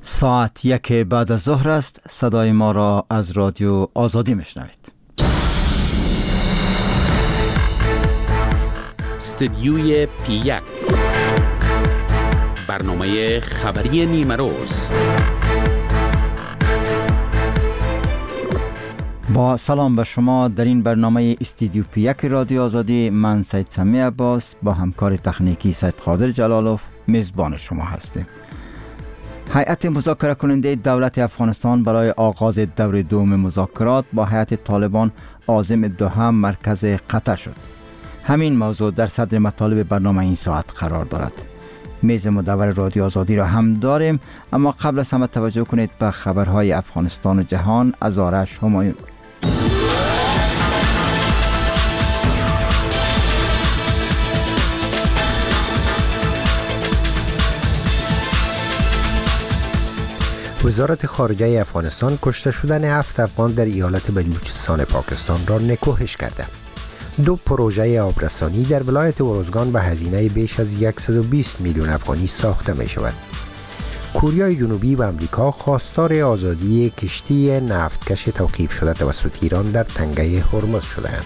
ساعت 1 بعد از ظهر است. صدای ما را از رادیو آزادی میشنوید. استدیوی P1 برنامه خبری نیمه روز. با سلام به شما در این برنامه استدیو P1 رادیو آزادی، من سید سمی عباس با همکار تکنیکی سید قادر جلالوف میزبان شما هستیم. هیئت مذاکره کننده دولت افغانستان برای آغاز دور دوم مذاکرات با هیئت طالبان عازم دوحه مرکز قطر شد. همین موضوع در صدر مطالب برنامه این ساعت قرار دارد. میز مدور رادیو آزادی را هم داریم، اما قبل از همه توجه کنید به خبرهای افغانستان و جهان از آرش همایون. وزارت خارجه افغانستان کشته شدن 7 افغان در ایالت بلوچستان پاکستان را نکوهش کرده. 2 پروژه آبرسانی در ولایت ارزگان به هزینه بیش از 120 میلیون افغانی ساخته می شود. کره جنوبی و امریکا خواستار آزادی کشتی نفتکش توقیف شده توسط ایران در تنگه هرمز شده‌اند.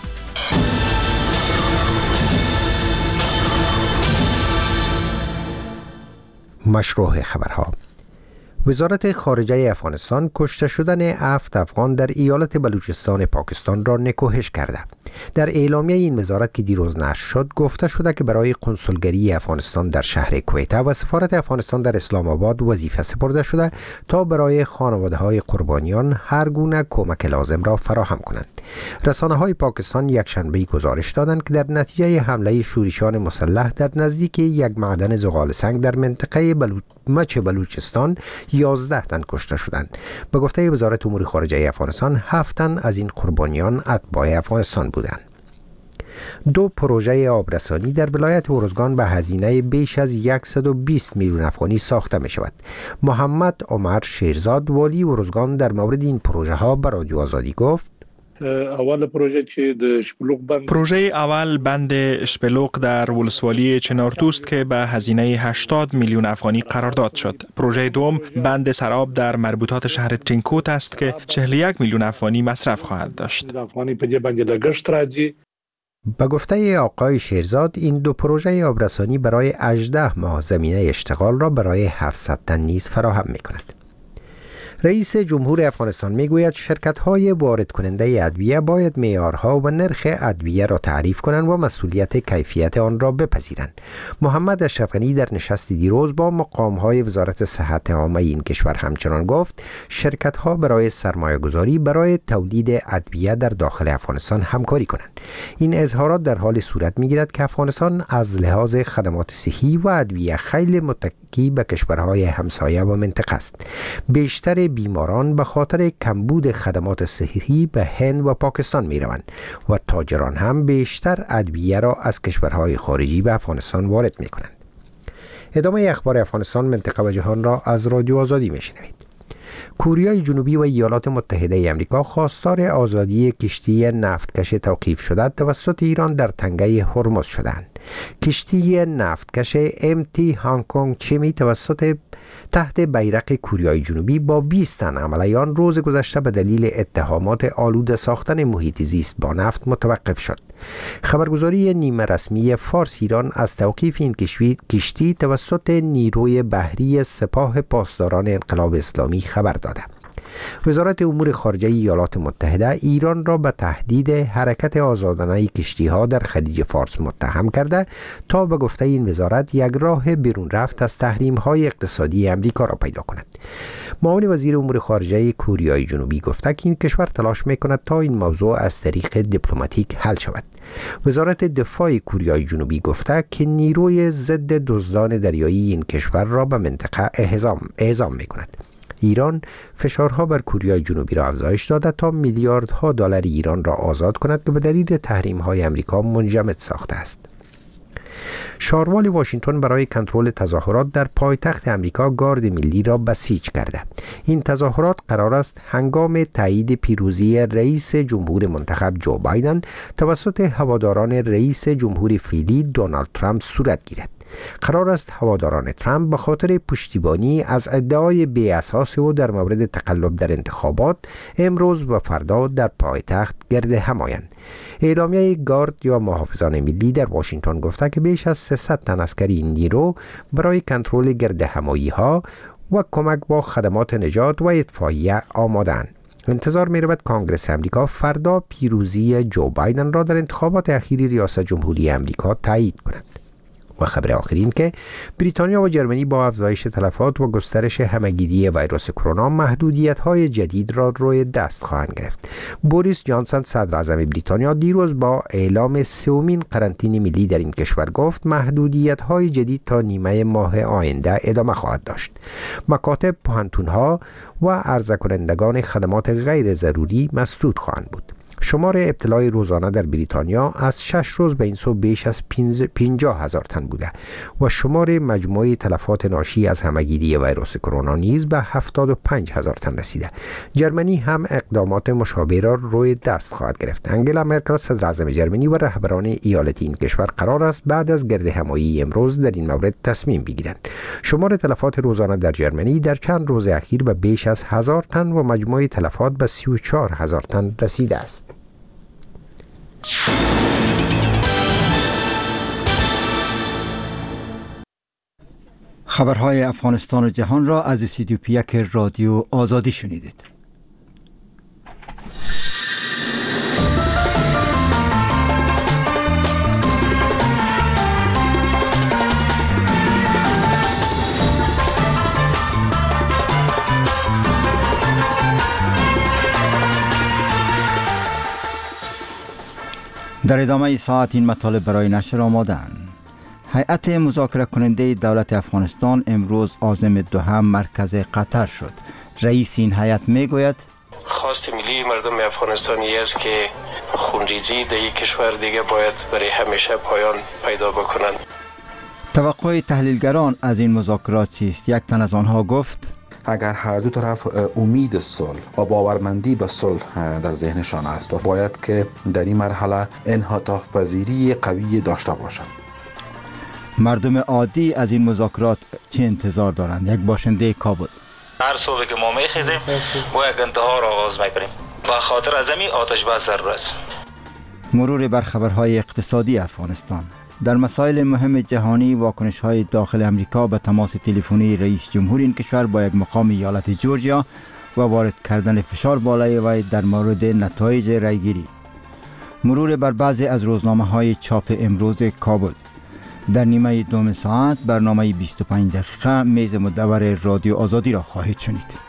مشروع خبرها. وزارت خارجه افغانستان کشته شدن 7 افغان در ایالت بلوچستان پاکستان را نکوهش کرده. در اعلامیه این وزارت که دیروز نشر شد گفته شده که برای کنسولگری افغانستان در شهر کویته و سفارت افغانستان در اسلام آباد وظیفه سپرده شده تا برای خانواده‌های قربانیان هر گونه کمک لازم را فراهم کنند. رسانه‌های پاکستان یکشنبه گزارش دادند که در نتیجه حمله شورشیان مسلح در نزدیک یک معدن زغال سنگ در منطقه مچ بلوچستان 11 تن کشته شدند. به گفته وزارت امور خارجه افغانستان 7 تن از این قربانیان اتباع افغانستان بودند. 2 پروژه آبرسانی در ولایت ارزگان به هزینه بیش از 120 میلیون افغانی ساخته می شود. محمد عمر شیرزاد والی ارزگان در مورد این پروژه ها به رادیو آزادی گفت: اول پروژه که د شپلوق بند پروژه اول بند شپلوق در ولسوالی چنارتوست که به هزینه 80 میلیون افغانی قرارداد شد. پروژه دوم بند سراب در مربوطات شهر ترینکوت است که 41 میلیون افغانی مصرف خواهد داشت. افغانی په دې باندې لګښت راځي. به گفته آقای شیرزاد این 2 پروژه آبرسانی برای 18 ماه زمینه اشتغال را برای 700 تن نیز فراهم می کند. رئیس جمهور افغانستان میگوید شرکت‌های وارد کننده ادویه باید معیارها و نرخ ادویه را تعریف کنند و مسئولیت کیفیت آن را بپذیرند. محمد اشرف غنی در نشست دیروز با مقام‌های وزارت صحت عامه این کشور همچنان گفت شرکت‌ها برای سرمایه‌گذاری برای تولید ادویه در داخل افغانستان همکاری کنند. این اظهارات در حال صورت می‌گیرد که افغانستان از لحاظ خدمات صحی و ادویه خیلی متکی به کشورهای همسایه و منطقه است. بیشتر بیماران به خاطر کمبود خدمات صحی به هند و پاکستان می روند و تاجران هم بیشتر ادویه را از کشورهای خارجی به افغانستان وارد می کنند. ادامه اخبار افغانستان، منطقه و جهان را از رادیو آزادی می شنوید. کره جنوبی و ایالات متحده آمریکا خواستار آزادی کشتی نفتکش توقیف شده توسط ایران در تنگه هرمز شدند. کشتی نفتکش MT هانگکونگ چیمی توسط تحت بیرق کره جنوبی با 20 تن عملیان روز گذشته به دلیل اتهامات آلوده ساختن محیط زیست با نفت متوقف شد. خبرگزاری نیمه رسمی فارس ایران از توقیف این کشتی توسط نیروی بحری سپاه پاسداران انقلاب اسلامی خبر داده. وزارت امور خارجه ایالات متحده ایران را به تهدید حرکت آزادانه کشتی‌ها در خلیج فارس متهم کرده تا به گفته این وزارت یک راه بیرون رفت از تحریم‌های اقتصادی امریکا را پیدا کند. معاون وزیر امور خارجه کره جنوبی گفته که این کشور تلاش می‌کند تا این موضوع از طریق دیپلماتیک حل شود. وزارت دفاع کره جنوبی گفته که نیروی ضد دزدان دریایی این کشور را به منطقه اعزام می‌کند. ایران فشارها بر کره جنوبی را افزایش داده تا میلیاردها دلار ایران را آزاد کند که به دلیل تحریم‌های آمریکا منجمد ساخته است. شاروال واشنگتن برای کنترل تظاهرات در پایتخت امریکا گارد ملی را بسیج کرده. این تظاهرات قرار است هنگام تایید پیروزی رئیس جمهور منتخب جو بایدن توسط هواداران رئیس جمهور فعلی دونالد ترامپ صورت گیرد. قرار است هواداران ترامپ به خاطر پشتیبانی از ادعای بی اساس او در مورد تقلب در انتخابات امروز و فردا در پایتخت گرد هم آیند. اعلامیه گارد یا محافظان ملی در واشنگتن گفته که بیش از 300 تن عسکری نیرو برای کنترل گرد همایی ها و کمک با خدمات نجات و اطفائیه آماده‌اند. انتظار می رود کانگرس امریکا فردا پیروزی جو بایدن را در انتخابات اخیری ریاست جمهوری امریکا تایید کند. و خبر آخر این که بریتانیا و جرمنی با افزایش تلفات و گسترش همهگیری ویروس کرونا محدودیت‌های جدید را روی دست خواهند گرفت. بوریس جانسون صدر اعظم بریتانیا دیروز با اعلام سومین قرنطینه ملی در این کشور گفت محدودیت‌های جدید تا نیمه ماه آینده ادامه خواهد داشت. مکاتب، پوهنتون‌ها و عرضه کنندگان خدمات غیر ضروری مسدود خواهند بود. شمار ابتلای روزانه در بریتانیا از 6 روز به این سو بیش از 50,000 تن بوده و شمار مجموعی تلفات ناشی از همهگیری ویروس کرونا نیز به 75,000 تن رسیده. جرمنی هم اقدامات مشابه را روی دست خواهد گرفت. انگلا مرکل صدر اعظم جرمنی و رهبران ایالتی این کشور قرار است بعد از گرد همایی امروز در این مورد تصمیم بگیرند. شمار تلفات روزانه در جرمنی در چند روز اخیر به بیش از 1000 تن و مجموع تلفات به 34,000 تن رسیده است. خبرهای افغانستان و جهان را از استودیو پیک رادیو آزادی شنیدید. در ادامه ساعت این مطالب برای نشر آماده‌اند. هیئت مذاکره کننده دولت افغانستان امروز عازم دوحه مرکز قطر شد. رئیس این هیئت میگوید خواست ملی مردم افغانستانی است که خونریزی در یک کشور دیگه باید برای همیشه پایان پیدا بکنند. توقع تحلیلگران از این مذاکرات چیست؟ یک تن از آنها گفت اگر هر دو طرف امید صلح و باورمندی به صلح در ذهنشان است و باید که در این مرحله انعطاف پذیری قوی داشته باشند. مردم عادی از این مذاکرات چه انتظار دارند؟ یک باشنده کابل: هر صبح که ما میخیزیم با یک انتها را آغاز میکنیم و خاطر از این آتش بس ضرور است. مرور بر خبرهای اقتصادی افغانستان. در مسائل مهم جهانی واکنش‌های داخل امریکا به تماس تلفنی رئیس جمهور این کشور با یک مقام ایالت جورجیا و وارد کردن فشار بالای وی در مورد نتایج رایگیری. مرور بر بعضی از روزنامه‌های چاپ امروز کابل. در نیمه دوم ساعت برنامه 25 دقیقه میز مدور رادیو آزادی را خواهید شنید.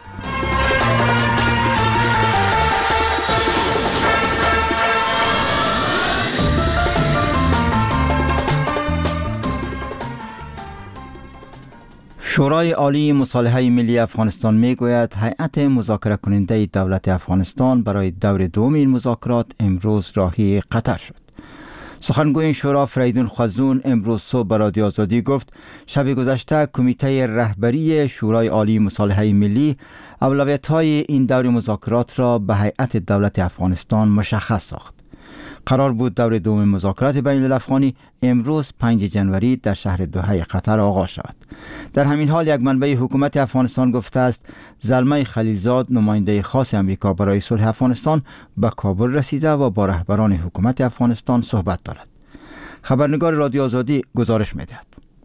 شورای عالی مصالحه ملی افغانستان میگوید هیئت مذاکره کننده دولت افغانستان برای دور دوم این مذاکرات امروز راهی قطر شد. سخنگوی این شورا فریدون خزون امروز صبح به رادیو آزادی گفت شب گذشته کمیته رهبری شورای عالی مصالحه ملی اولویت‌های این دور مذاکرات را به هیئت دولت افغانستان مشخص ساخت. قرار بود دور دوم مذاکرات بین الافغانی امروز 5 جنوری در شهر دوحه قطر آغاز شود. در همین حال یک منبع حکومت افغانستان گفته است زلمه خلیلزاد نماینده خاص امریکا برای صلح افغانستان به کابل رسیده و با رهبران حکومت افغانستان صحبت دارد. خبرنگار رادیو آزادی گزارش می‌دهد.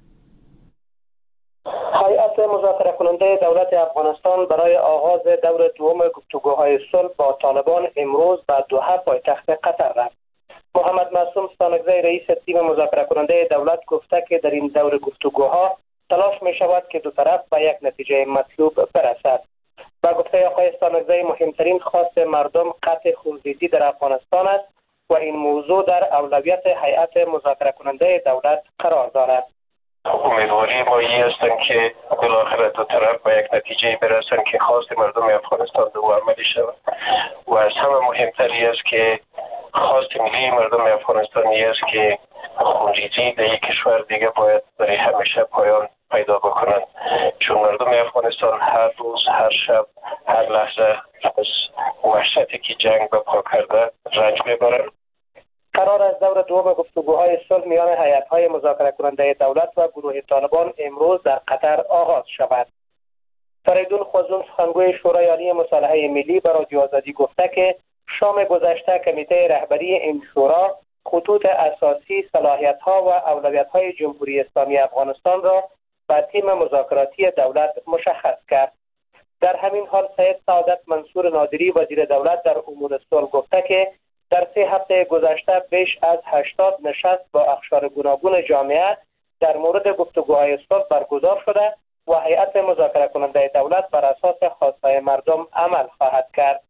هیئت مذاکره کننده دولت افغانستان برای آغاز دور دوم گفتگوهای صلح با طالبان امروز به دوحه پایتخت قطر رفت. محمد معصوم ستانکزی رئیس تیم مذاکره کننده دولت گفته که در این دور گفتگوها تلاش می شود که دو طرف به یک نتیجه مطلوب برسد. با گفته آقای ستانکزی مهمترین خواست مردم قطع خونریزی در افغانستان است و این موضوع در اولویت هیئت مذاکره کننده دولت قرار دارد. امیدواری ما این هستند که بالاخره دو طرف به یک نتیجه برسند که خواست مردم افغانستان به عملی شود و از همه مهمتری است که خواست ملی مردم افغانستانی است که خونریزی در یک کشور دیگه باید برای همیشه پایان پیدا بکنند، چون مردم افغانستان هر روز، هر شب، هر لحظه از وحشتی که جنگ به پا کرده رنج میبرند. قرار است دور دوم گفتگوهای صلح میان هیئت‌های مذاکره کننده دولت و گروه طالبان امروز در قطر آغاز شود. فریدون خوزون سخنگوی شورای عالی مصالحه ملی به رادیو آزادی گفته که شام گذشته کمیته رهبری این شورا خطوط اساسی، صلاحیت‌ها و اولویت‌های جمهوری اسلامی افغانستان را به تیم مذاکراتی دولت مشخص کرد. در همین حال سید سعادت منصور نادری وزیر دولت در امور صلح گفته که در 3 هفته گذشته بیش از 80 نشست با اقشار گوناگون جامعه در مورد گفتگوهای صلح برگزار شده و هیئت مذاکره کننده دولت بر اساس خواستهای مردم عمل خواهد کرد.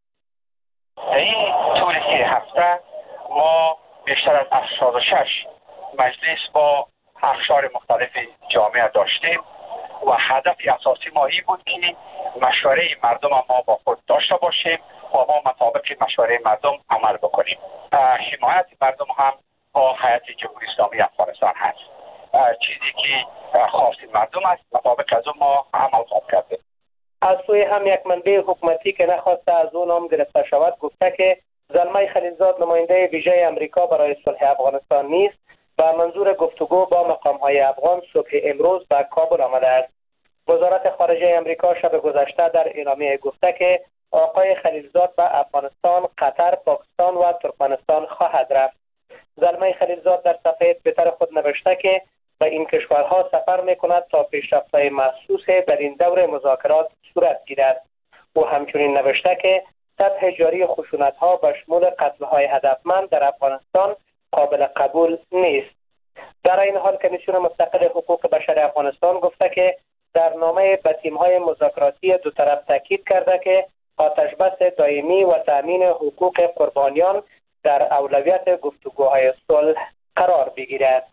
این طول 3 هفته ما بیشتر از 86 مجلس با اقشار مختلف جامعه داشتیم و هدف اساسی ما این بود که مشوره مردم ما با خود داشته باشیم و ما مطابق مشوره مردم عمل بکنیم. حمایت مردم هم با هیئت جمهوری اسلامی افغانستان هست. چیزی که خواست مردم است مطابق از ما عمل خواهد کرد. از سوی هم یک منبع حکومتی که نخواسته از او نام گرفته شود گفته که زلمه خلیلزاد نماینده ویژه امریکا برای صلح افغانستان نیست و منظور گفتگو با مقام‌های افغان صبح امروز به کابل آمده است. وزارت خارجه امریکا شب گذشته در اعلامیه گفته که آقای خلیلزاد به افغانستان، قطر، پاکستان و ترکمنستان خواهد رفت. زلمه خلیلزاد در صفحه توییتر خود نوشته که به این کشورها سفر می‌کند تا پیشرفت‌های محسوس در این دور مذاکرات صورت گیرد. او همچنین نوشته که سطح جاری خشونت‌ها به شمول قتل‌های هدفمند در افغانستان قابل قبول نیست. در این حال کمیسیون مستقل حقوق بشر افغانستان گفته که در نامه به تیم‌های مذاکراتی دو طرف تاکید کرده که آتشبس دائمی و تأمین حقوق قربانیان در اولویت گفتگوهای صلح قرار بگیرد.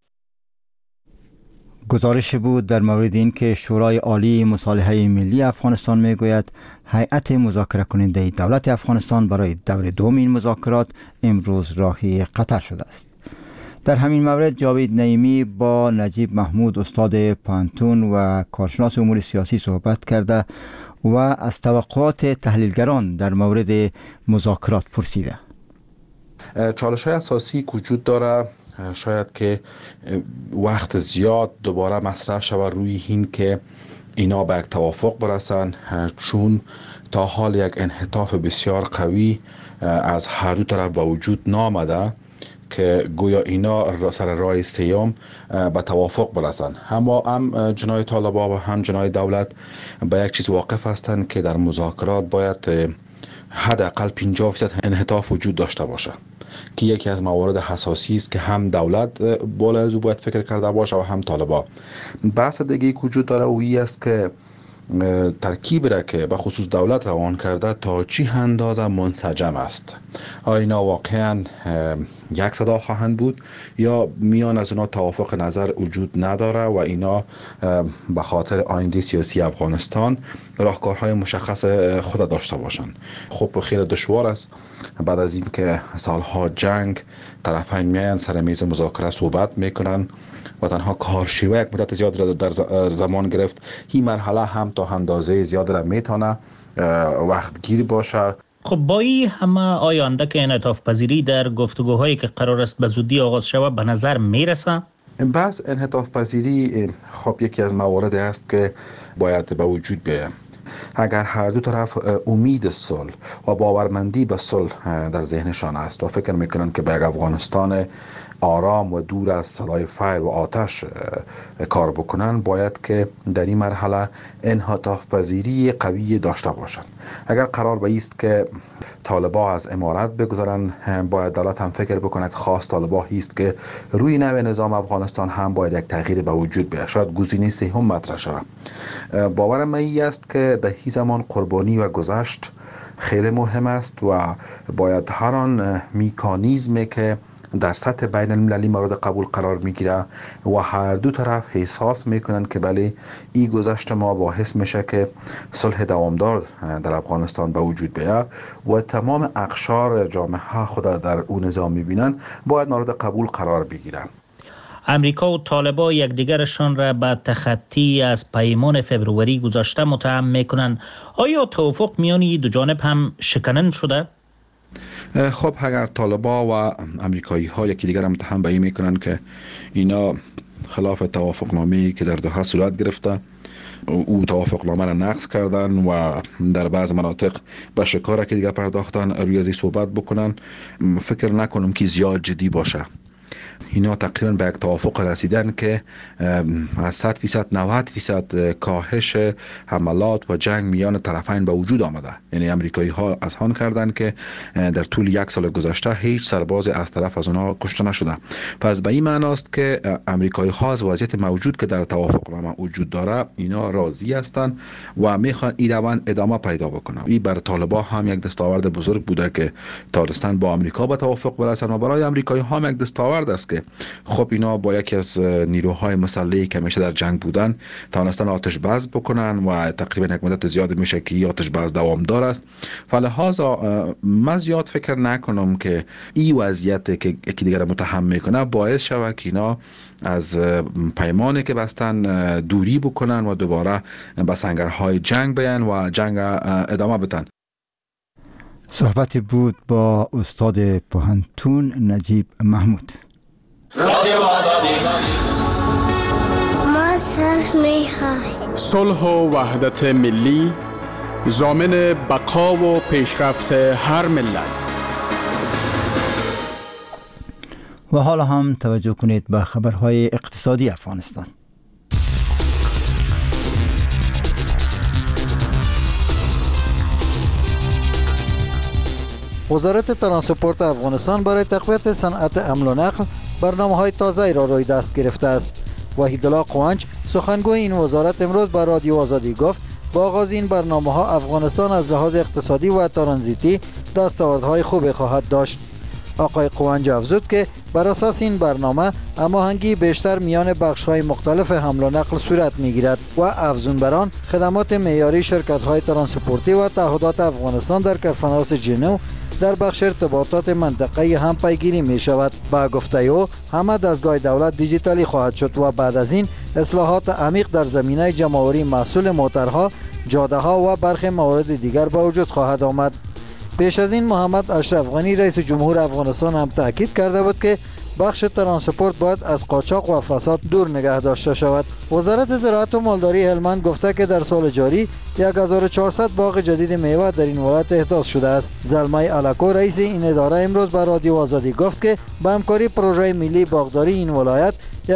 گزارش بود در مورد این که شورای عالی مصالحه ملی افغانستان میگوید هیئت مذاکره کننده دولت افغانستان برای دور دوم این مذاکرات امروز راهی قطر شده است. در همین مورد جاوید نعیمی با نجیب محمود استاد پانتون و کارشناس امور سیاسی صحبت کرده و از توقعات تحلیلگران در مورد مذاکرات پرسیده. چالش‌های اساسی وجود داره، شاید که وقت زیاد دوباره مطرح شود روی این که اینا به یک توافق برسن، چون تا حال یک انحطاف بسیار قوی از هر دو طرف به وجود نامده که گویا اینا سر راه سیام به توافق برسن. اما هم جناح طالبان و هم جناح دولت به یک چیز واقف هستند که در مذاکرات باید حداقل 50% انحطاف وجود داشته باشه که یکی از موارد حساسی است که هم دولت بالا از او باید فکر کرده باشه و هم طالبان. بحث دیگه وجود داره و این است که ترکیب را که به خصوص دولت روان کرده تا چی اندازه منسجم است. آیا اینا واقعا یک صدا خواهند بود یا میان از اونا توافق نظر وجود نداره و اینا به خاطر آینده سیاسی افغانستان راهکارهای مشخص خود داشته باشند. خب خیلی دشوار است بعد از این که سالها جنگ طرفین میان سر میز مذاکره صحبت میکنن و تنها کارشیوه یک مدت زیاد را در زمان گرفت. این مرحله هم تا اندازه زیاد را میتونه وقت گیر باشه. خب با این همه آینده که انعطاف پذیری در گفتگوهایی که قرار است به زودی آغاز شود به نظر میرسه؟ بس انعطاف پذیری خب یکی از مواردی است که باید به وجود بیاید. اگر هر دو طرف امید صلح و باورمندی به صلح در ذهنشان است و فکر میکنن که به یک افغانستان آرام و دور از سلاح فیر و آتش کار بکنن، باید که در این مرحله انعطاف پذیری قوی داشته باشند. اگر قرار به است که طالبان از امارت بگذارن، باید دولت هم فکر بکنه که خاص طالبان است که روی نوع نظام افغانستان هم باید یک تغییر به وجود بیاید. شاید گزینه سوم مطرح شود. باورم این است که در این زمان قربانی و گذشت خیلی مهم است و باید هر آن مکانیزمی که در سطح بین المللی مورد قبول قرار میگیره و هر دو طرف احساس میکنن که بله این گذشت ما باعث میشه که صلح دوامدار در افغانستان به وجود بیاد و تمام اقشار جامعه خود در اون نظام میبینن، باید مورد قبول قرار بگیرن. امریکا و طالبان یکدیگرشان را به تخطی از پیمان فبروری گذشته متهم میکنن. آیا توافق میان دو جانب هم شکنن شده؟ خب اگر طالبا و امریکایی ها یکی دیگر متهم به این میکنن که اینا خلاف توافقنامه‌ای که در دوحه صورت گرفته او توافقنامه را نقض کردن و در بعض مناطق به شکار که دیگر پرداختن، روی ازی صحبت بکنن، فکر نکنم که زیاد جدی باشه. اینا تقریبا به یک توافق رسیدن که از 100% 90% کاهش حملات و جنگ میان طرفین به وجود آمده. یعنی امریکایی ها از آن کردن که در طول 1 سال گذشته هیچ سرباز از طرف از اونها کشته نشده. پس به این معنی است که امریکایی ها از وضعیت موجود که در توافقنامه وجود داره اینا راضی هستند و میخوان این روند ادامه پیدا بکنه. این بر طالبان هم یک دستاورد بزرگ بوده که تانستن با امریکا به توافق برسن و برای امریکایی ها هم یک دستاورد است که خب اینا با یکی از نیروهای مسلحی که همیشه در جنگ بودن توانستن آتش بس بکنن و تقریبا یک مدت زیاد میشه که آتش بس دوامدار است. فلهذا من زیاد فکر نکنم که این وضعیت که یکی دیگر متهم میکنه باعث شود که اینا از پیمانی که بستن دوری بکنن و دوباره به سنگرهای جنگ بیان و جنگ ادامه بدن. صحبتی بود با استاد پوهنتون نجیب محمود. رادیو آزادی ما صلح و وحدت ملی ضامن بقا و پیشرفت هر ملت. و حالا هم توجه کنید به خبرهای اقتصادی افغانستان. وزارت ترانسپورت افغانستان برای تقویت صنعت حمل و نقل برنامه‌های تازه‌ای را روی دست گرفته است. وحیدالله قوانج سخنگوی این وزارت امروز به رادیو آزادی گفت با آغاز این برنامه‌ها افغانستان از لحاظ اقتصادی و ترانزیتی دستاوردهای خوبی خواهد داشت. آقای قوانج افزود که بر اساس این برنامه هماهنگی بیشتر میان بخش‌های مختلف حمل و نقل صورت می‌گیرد و افزون بر آن خدمات معیاری شرکت‌های ترانسپورتی و تعهدات افغانستان در کنفرانس ژنو در بخش ارتباطات منطقه‌ای هم پیگیری می شود. با گفته او همه دستگاه دولت دیجیتالی خواهد شد و بعد از این اصلاحات عمیق در زمینه جمع‌آوری محصول موترها، جاده‌ها و برخی موارد دیگر به وجود خواهد آمد. پیش از این محمد اشرف غنی رئیس جمهور افغانستان هم تاکید کرده بود که بخش ترانسپورت باید از قاچاق و فساد دور نگه داشته شود. وزارت زراعت و مالداری هلمند گفته که در سال جاری 1400 باغ جدید میوه در این ولایت احداث شده است. زلمه علکو رئیس این اداره امروز به رادیو آزادی گفت که با همکاری پروژه ملی باغداری این ولایت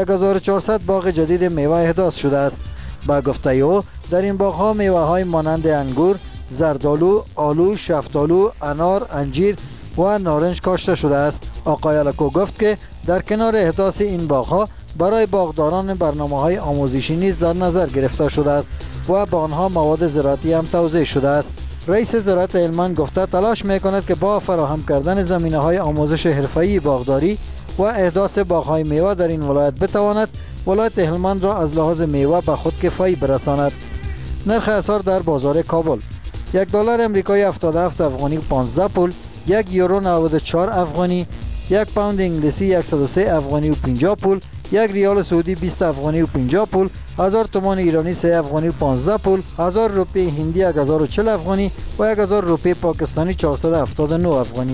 1400 باغ جدید میوه احداث شده است. با گفته او در این باغ‌ها میوه‌های مانند انگور، زردآلو، آلو، شفتالو، انار، انجیر و نارنج کاشته شده است. آقای علکو گفت که در کنار احداث این باغ‌ها برای باغداران برنامه‌های آموزشی نیز در نظر گرفته شده است و با آنها مواد زراعتی هم توزیع شده است. رئیس زراعت هلمند گفته تلاش می‌کند که با فراهم کردن زمینه‌های آموزش حرفه‌ای باغداری و احداث باغ‌های میوه در این ولایت بتواند ولایت هلمند را از لحاظ میوه به خودکفایی برساند. نرخ اسعار در بازار کابل: $1 امریکایی 77 افغانی 15 پول، 1 یورو 94 افغانی، 1 پوند انگلیسی 103 افغانی و 50 پول، 1 ریال سعودی 20 افغانی و 50 پول، 1000 تومان ایرانی 3 افغانی و 15 پول، 1000 روپیه هندی 1040 افغانی و 1000 روپیه پاکستانی 479 افغانی.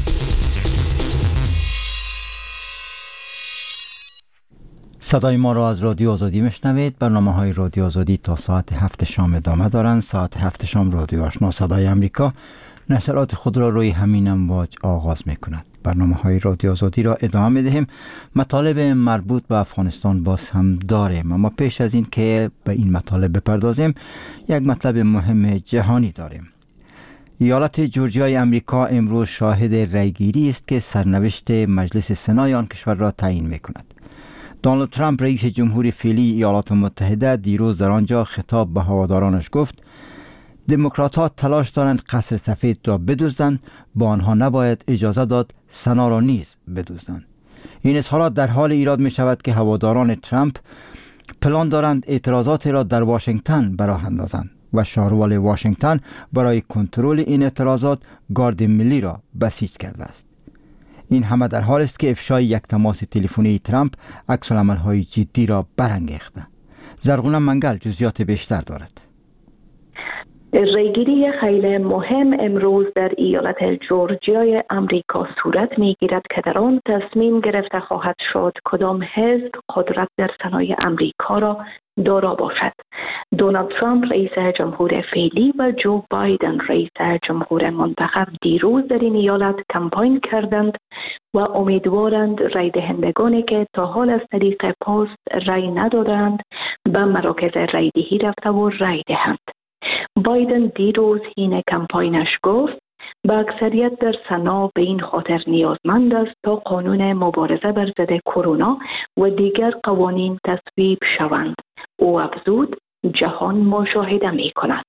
صدای ما را از رادیو آزادی میشنوید. برنامه‌های رادیو آزادی تا ساعت 7 شام ادامه دارند. ساعت 7 شام رادیو آشنا صدای امریکا نشرات خود را روی همین امواج آغاز می‌کند. برنامه‌های رادیو آزادی را ادامه می‌دهیم. مطالب مربوط به افغانستان باز هم داریم، اما پیش از این که به این مطالب بپردازیم یک مطلب مهم جهانی داریم. ایالت جورجیای امریکا امروز شاهد رأیگیری است که سرنوشت مجلس سنای آن کشور را تعیین می‌کند. دونالد ترامپ رئیس جمهور فعلی ایالات متحده دیروز در آنجا خطاب به هوادارانش گفت دموکرات‌ها تلاش دارند قصر سفید را بدزدند، با آنها نباید اجازه داد سنا را نیز بدزدند. این اظهارات در حال ایراد می شود که هواداران ترامپ پلان دارند اعتراضات را در واشنگتن براه اندازند و شهروال واشنگتن برای کنترل این اعتراضات گارد ملی را بسیج کرده است. این همه در حال است که افشای یک تماس تلفنی ترامپ عکس‌العمل‌های جدی را برانگیخته. زرغونه منگل جزئیات بیشتر دارد. ریگیری خیلی مهم امروز در ایالت جورجیای امریکا صورت میگیرد که در آن تصمیم گرفته خواهد شد کدام حزب قدرت در صنایع امریکا را دارا باشد. دونالد ترامپ رئیس جمهور فعلی و جو بایدن رئیس جمهور منتخب دیروز در این ایالت کمپاین کردند و امیدوارند رای دهندگانی که تا حال از طریق پست رای ندادند به مراکز رای دهی رفته و رای دهند. بایدن دیروز حین کمپاینش گفت با اکثریت در سنا به این خاطر نیازمند است تا قانون مبارزه بر ضد کرونا و دیگر قوانین تصویب شوند. او افزود جهان مشاهده می کند.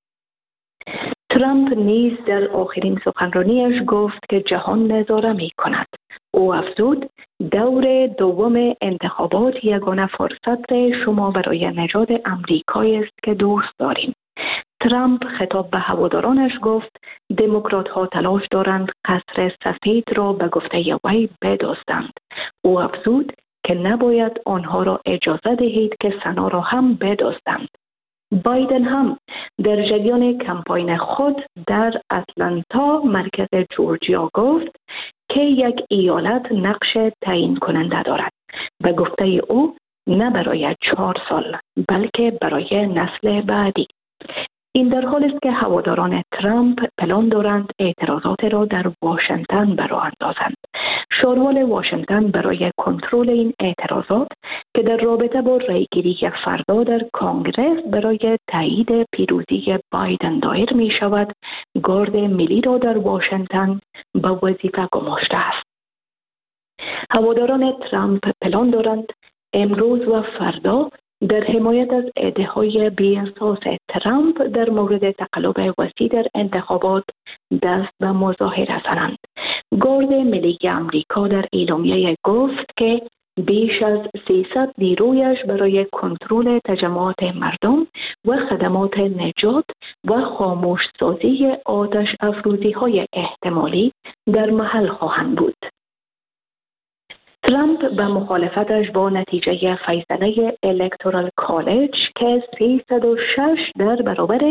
ترامپ نیز در آخرین سخنرانیش گفت که جهان نظاره می کند. او افزود دور دوم انتخابات یگانه فرصت شما برای نجات امریکایی است که دوست داریم. ترامپ خطاب به هوادارانش گفت دموکرات ها تلاش دارند قصر سفید را به گفته وی بدزدند. او افزود که نباید آنها را اجازه دهید که سنا را هم بدزدند. بایدن هم در جریان کمپاین خود در اتلانتا مرکز جورجیا گفت که یک ایالت نقش تعیین کننده دارد. به گفته او نه برای 4 سال بلکه برای نسل بعدی. این در حال است که هواداران ترامپ پلان دارند اعتراضات را در واشنگتن برآ اندازند. شوروال واشنگتن برای کنترل این اعتراضات که در رابطه با رایگیری فردا در کانگرس برای تایید پیروزی بایدن دایر می شود، گارد ملی را در واشنگتن به وظیفه گماشته است. هواداران ترامپ پلان دارند امروز و فردا در حمایت از ادعاهای بی‌اساس ترامپ در مورد تقلب وسیع در انتخابات دست به مظاهره زنند. گارد ملی امریکا در اعلامیه گفت که بیش از 300 نیرویش برای کنترل تجمعات مردم و خدمات نجات و خاموش سازی آتش افروزی های احتمالی در محل خواهند بود. ترامپ به مخالفتش با نتیجه فیصله الکتورال کالج که 306 در برابر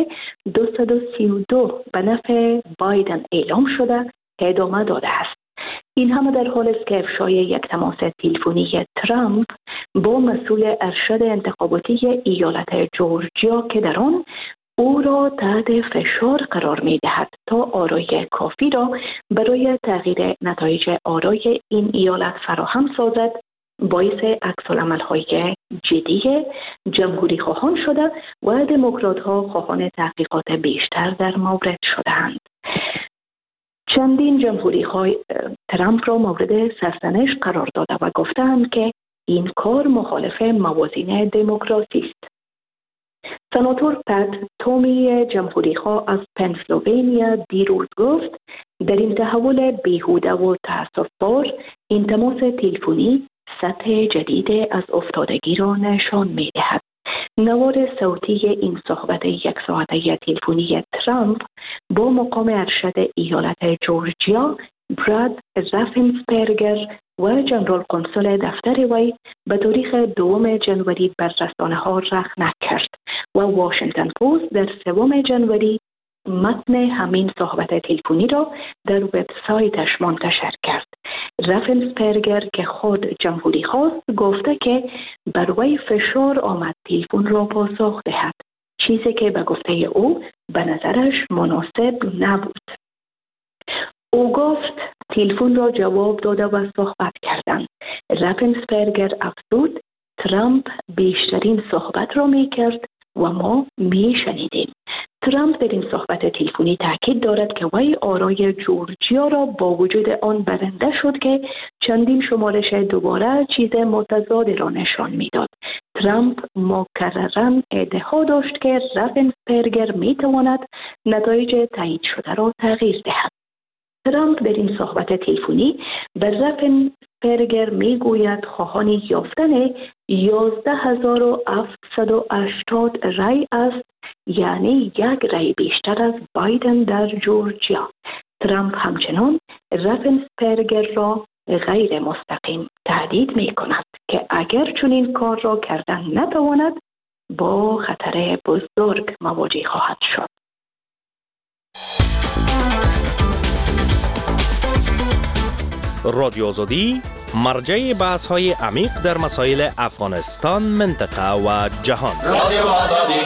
232 به نفع بایدن اعلام شده ادامه داده است. این همه در حال است که افشای یک تماس تلفنی ترامپ با مسئول ارشد انتخاباتی ایالت جورجیا که در آن او را تحت فشار قرار می دهد تا آرای کافی را برای تغییر نتایج آرای این ایالت فراهم سازد، باعث عکس‌العمل‌های جدی جمهوری خواهان شده و دموکرات ها خواهان تحقیقات بیشتر در مورد شده‌اند. چندین جمهوری های ترامپ را مورد سرزنش قرار داده و گفتند که این کار مخالف موازین دموکراسی است. سناتور پت تومی جمهوری‌خواه از پنسیلوانیا دیروز گفت در این تحول بیهوده و تأسف‌بار این تماس تلفنی سطح جدید از افتادگی را نشان می‌دهد. نوار صوتی این صحبت 1 ساعته تلفنی ترامپ با مقام ارشد ایالت جورجیا براد رافنسپرگر و جنرال کنسول دفتر وی به تاریخ 2 جنوری بر رسانه‌ها رخنه کرد و واشنگتن پست در 3 جنوری متن همین صحبت تلفنی را در وبسایتش منتشر کرد. رافنسپرگر که خود جمهوری خواست گفته که بر وی فشار آمد تلفن را پاسخ دهد، چیزی که به گفته او به نظرش مناسب نبود. او گفت تلفن را جواب داده و صحبت کردند. رافنسپرگر افزود ترامپ بیشترین صحبت را می کرد و ما می شنیدیم. ترامپ در این صحبت تلفنی تاکید دارد که وی آرای جورجیا را با وجود آن برنده شد که چندین شمارش دوباره چیز متضادی را نشان میداد. ترامپ مکرراً ادعا داشت که رافنسپرگر می تواند نتایج تایید شده را تغییر دهد. ترامپ در این صحبت تلفنی به رافنسپرگر می گوید خواهان یافتن 11780 رای است، یعنی 1 رای بیشتر از بایدن در جورجیا. ترامپ همچنان رافنسپرگر را غیر مستقیم تهدید می کند که اگر چنین کار را کردن نتواند با خطر بزرگ مواجه خواهد شد. رادیو آزادی مرجع بحث های عمیق در مسائل افغانستان، منطقه و جهان. رادیو آزادی.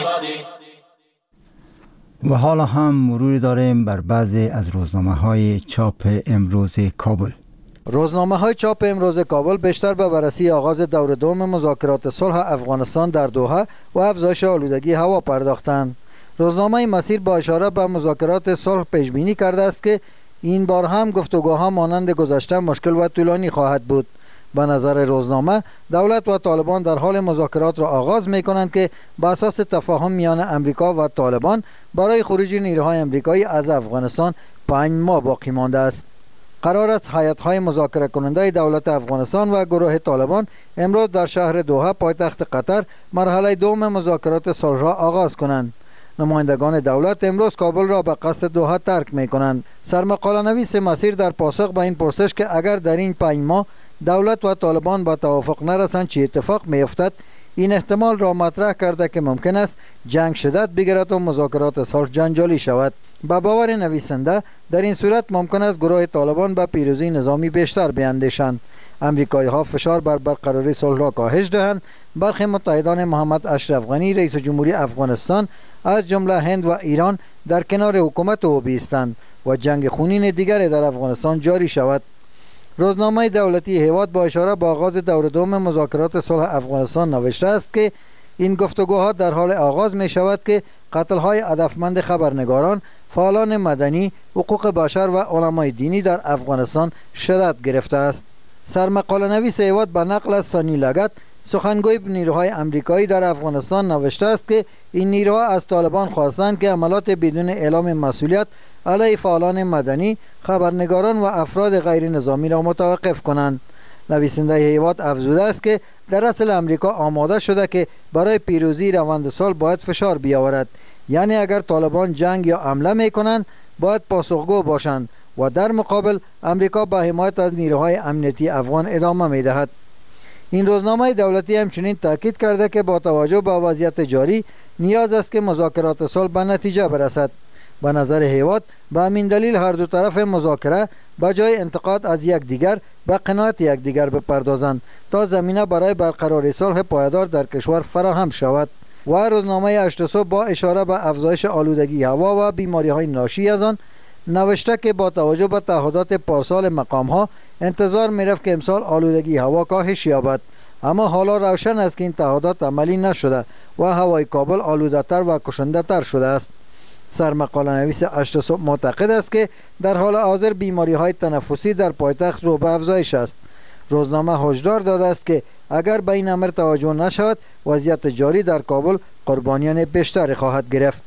و حالا هم مروری داریم بر بعضی از روزنامه های چاپ امروز کابل. روزنامه های چاپ امروز کابل بیشتر به بررسی آغاز دور دوم مذاکرات صلح افغانستان در دوحه و افزایش آلودگی هوا پرداختند. روزنامه مسیر با اشاره به مذاکرات صلح پیش بینی کرده است که این بار هم گفتگوها مانند گذشته مشکل و طولانی خواهد بود. به نظر روزنامه دولت و طالبان در حال مذاکرات را آغاز می کنند که به اساس تفاهم میان امریکا و طالبان برای خروج نیروهای امریکایی از افغانستان 5 ماه باقی مانده است. قرار است هیئت‌های مذاکره کننده دولت افغانستان و گروه طالبان امروز در شهر دوحه پایتخت قطر مرحله دوم مذاکرات صلح را آغاز کنند. نمایندگان دولت امروز کابل را به قصد دوحه ترک می کنند. سرمقاله نویس مسیر در پاسخ به این پرسش که اگر در این 5 ماه دولت و طالبان به توافق نرسند چه اتفاق می افتد، این احتمال را مطرح کرده که ممکن است جنگ شدت بگیرد و مذاکرات صلح جنجالی شود. به باور نویسنده در این صورت ممکن است گروه طالبان به پیروزی نظامی بیشتر بیندیشند. امریکایی ها فشار بر برقراری صلح را کاهش دهند. برخی متحدان محمد اشرف غنی رئیس جمهوری افغانستان از جمله هند و ایران در کنار حکومت او بایستند و جنگ خونین دیگری در افغانستان جاری شود. روزنامه دولتی هیواد با اشاره به آغاز دور دوم مذاکرات صلح افغانستان نوشته است که این گفتگوها در حال آغاز می شود که قتل‌های هدفمند خبرنگاران، فعالان مدنی، حقوق بشر و علمای دینی در افغانستان شدت گرفته است. سرمقاله نویس هیواد به نقل از سانی لگت سخنگوی نیروهای امریکایی در افغانستان نوشته است که این نیروها از طالبان خواستند که عملات بدون اعلام مسئولیت علیه فعالان مدنی، خبرنگاران و افراد غیر نظامی را متوقف کنند. نویسنده هیواد افزوده است که در اصل امریکا آماده شده که برای پیروزی روند صلح باید فشار بیاورد، یعنی اگر طالبان جنگ یا حمله میکنند باید پاسخگو باشند و در مقابل امریکا به حمایت از نیروهای امنیتی افغان ادامه میدهد. این روزنامه دولتی همچنین تاکید کرده که با توجه به وضعیت جاری نیاز است که مذاکرات صلح به نتیجه برسد. به نظر هیواد به همین دلیل هر دو طرف مذاکره به جای انتقاد از یکدیگر به قناعت یکدیگر بپردازند تا زمینه برای برقراری صلح پایدار در کشور فراهم شود. و روزنامه 8 صبح با اشاره به افزایش آلودگی هوا و بیماری‌های ناشی از آن نوشته که با توجه به تعهدات پارسال مقام‌ها انتظار می‌رفت که امسال آلودگی هوا کاهش یابد، اما حالا روشن است که این تعهدات عملی نشده و هوای کابل آلوده‌تر و کشنده‌تر شده است. سرمقاله نویس 8 صبح معتقد است که در حال حاضر بیماری‌های تنفسی در پایتخت رو به افزایش است. روزنامه هشدار داده است که اگر به این امر توجه نشود وضعیت جاری در کابل قربانیان بیشتری خواهد گرفت.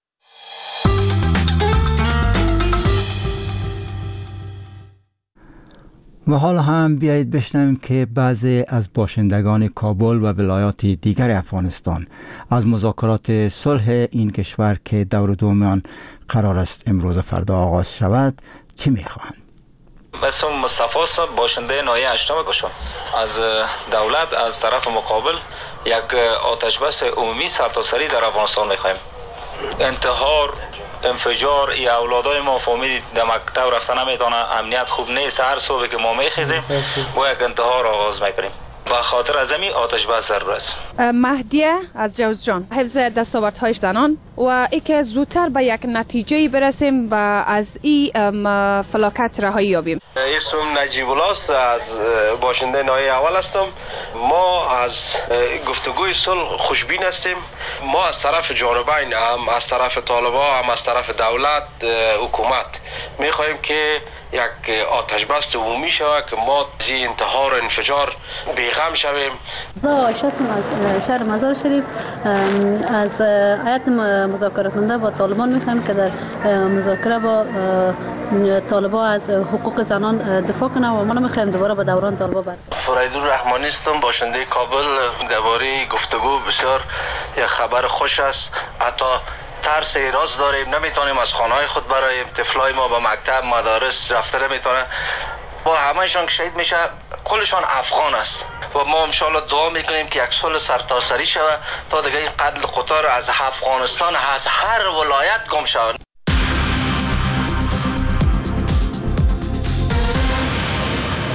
و حالا هم بیایید بشنویم که بعضی از باشندگان کابل و ولایات دیگر افغانستان از مذاکرات صلح این کشور که دور دوم آن قرار است امروز فردا آغاز شود چی میخواهند؟ اسم مصطفی صاحب باشنده ناحیه هشتم گشم از دولت از طرف مقابل یک آتش بس عمومی سرتاسری در افغانستان میخوایم. انتحار، انفجار، ای اولادای ما فهمید در مکتب رفتن نمیتونه، امنیت خوب نیست، هر صبح که ما میخیزیم و یک انتحار آغاز میکنیم. به خاطر از این آتش بس ضرور است. مهدیه از جوزجان، حفظ دستاوردهای زنان و ای که زودتر به یک نتیجه برسیم و از این فلاکت رهایی یابیم. اسمم نجیب الله است، از باشنده ناحیه اول هستم. ما از گفتگوی صلح خوشبین هستیم. ما از طرف جانبین، هم از طرف طالبان هم از طرف دولت حکومت میخواهیم که یک آتش بس عمومی شود که ما از انتحار و انفجار بیغم شویم. عایشه از شهر مزار شریف از هیئت مذاکره کننده با طالبان میخوایم که در مذاکره با طالبان از حقوق زنان دفاع کنه و ما نمیخوایم دوباره به دوران طالبان برگردیم. فریدون رحمانی هستم، باشنده کابل. درباره گفتگو بسیار یک خبر خوش است. حتی ترس ایراز داریم، نمیتونیم از خانه‌های خود برایم، طفلای ما به مکتب مدارس رفته نمیتونه. با همه‌شان که شهید میشه کلشان افغان است و ما انشالله دعا میکنیم که یک صلح سرتاسری شود تا دیگه این قتل قطار از افغانستان از هر ولایت گم شود. 「 「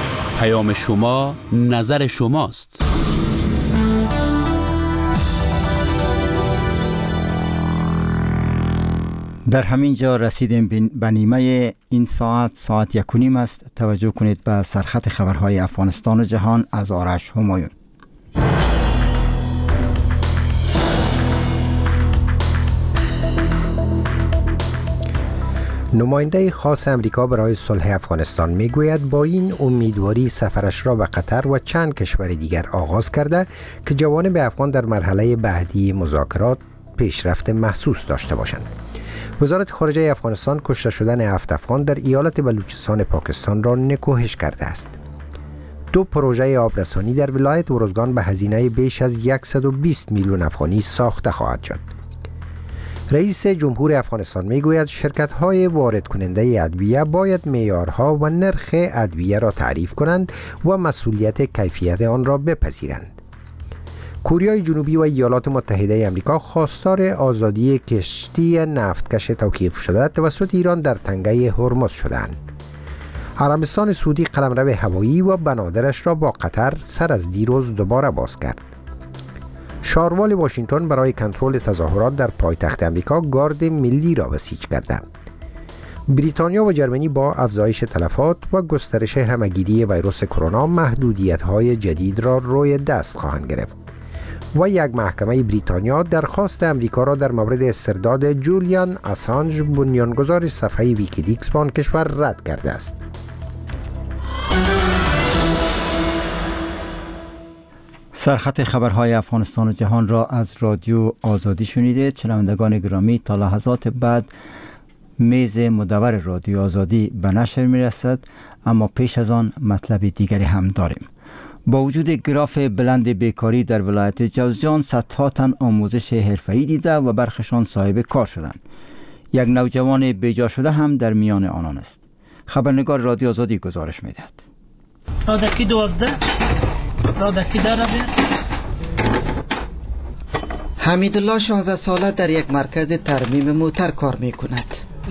پیام شما نظر شماست. در همین جا رسیدیم به نیمه این ساعت 1:30 است. توجه کنید به سرخط خبرهای افغانستان و جهان از آرش همایون. نماینده خاص امریکا برای صلح افغانستان میگوید با این امیدواری سفرش را به قطر و چند کشور دیگر آغاز کرده که جوانب افغان در مرحله بعدی مذاکرات پیشرفت محسوس داشته باشند. وزارت خارجه افغانستان کشته شدن 7 افغان در ایالت بلوچستان پاکستان را نکوهش کرده است. 2 پروژه آبرسانی در ولایت ارزگان به هزینه بیش از 120 میلیون افغانی ساخته خواهد شد. رئیس جمهور افغانستان میگوید شرکت‌های وارد کننده ادویه باید معیارها و نرخ ادویه را تعریف کنند و مسئولیت کیفیت آن را بپذیرند. کره جنوبی و ایالات متحده آمریکا خواستار آزادی کشتی نفتکش توقیف شده توسط ایران در تنگه هرمز شدند. عربستان سعودی قلمرو هوایی و بنادرش را با قطر سر از دیروز دوباره باز کرد. شاروال واشنگتن برای کنترل تظاهرات در پایتخت آمریکا گارد ملی را بسیج کرده. بریتانیا و جرمنی با افزایش تلفات و گسترش همهگیری ویروس کرونا محدودیت‌های جدید را روی دست خواهند گرفت. و یک محکمه بریتانیا درخواست امریکا را در مورد استرداد جولیان آسانج بنیانگذار صفحه ویکیلیکس به آن کشور رد کرده است. سرخط خبرهای افغانستان و جهان را از رادیو آزادی شنیدید. شنوندگان گرامی، تا لحظات بعد میز مدور رادیو آزادی به نشر میرسد، اما پیش از آن مطلب دیگری هم داریم. با وجود گراف بلند بیکاری در ولایت جوزجان، صدها تن آموزش حرفه‌ای دیده و برخشان صاحب کار شدند. یک نوجوان بیجا شده هم در میان آنان است. خبرنگار رادیو آزادی گزارش میدهد. رادکی 12 رادکی داره. حمیدالله 16 ساله در یک مرکز ترمیم موتر کار میکند.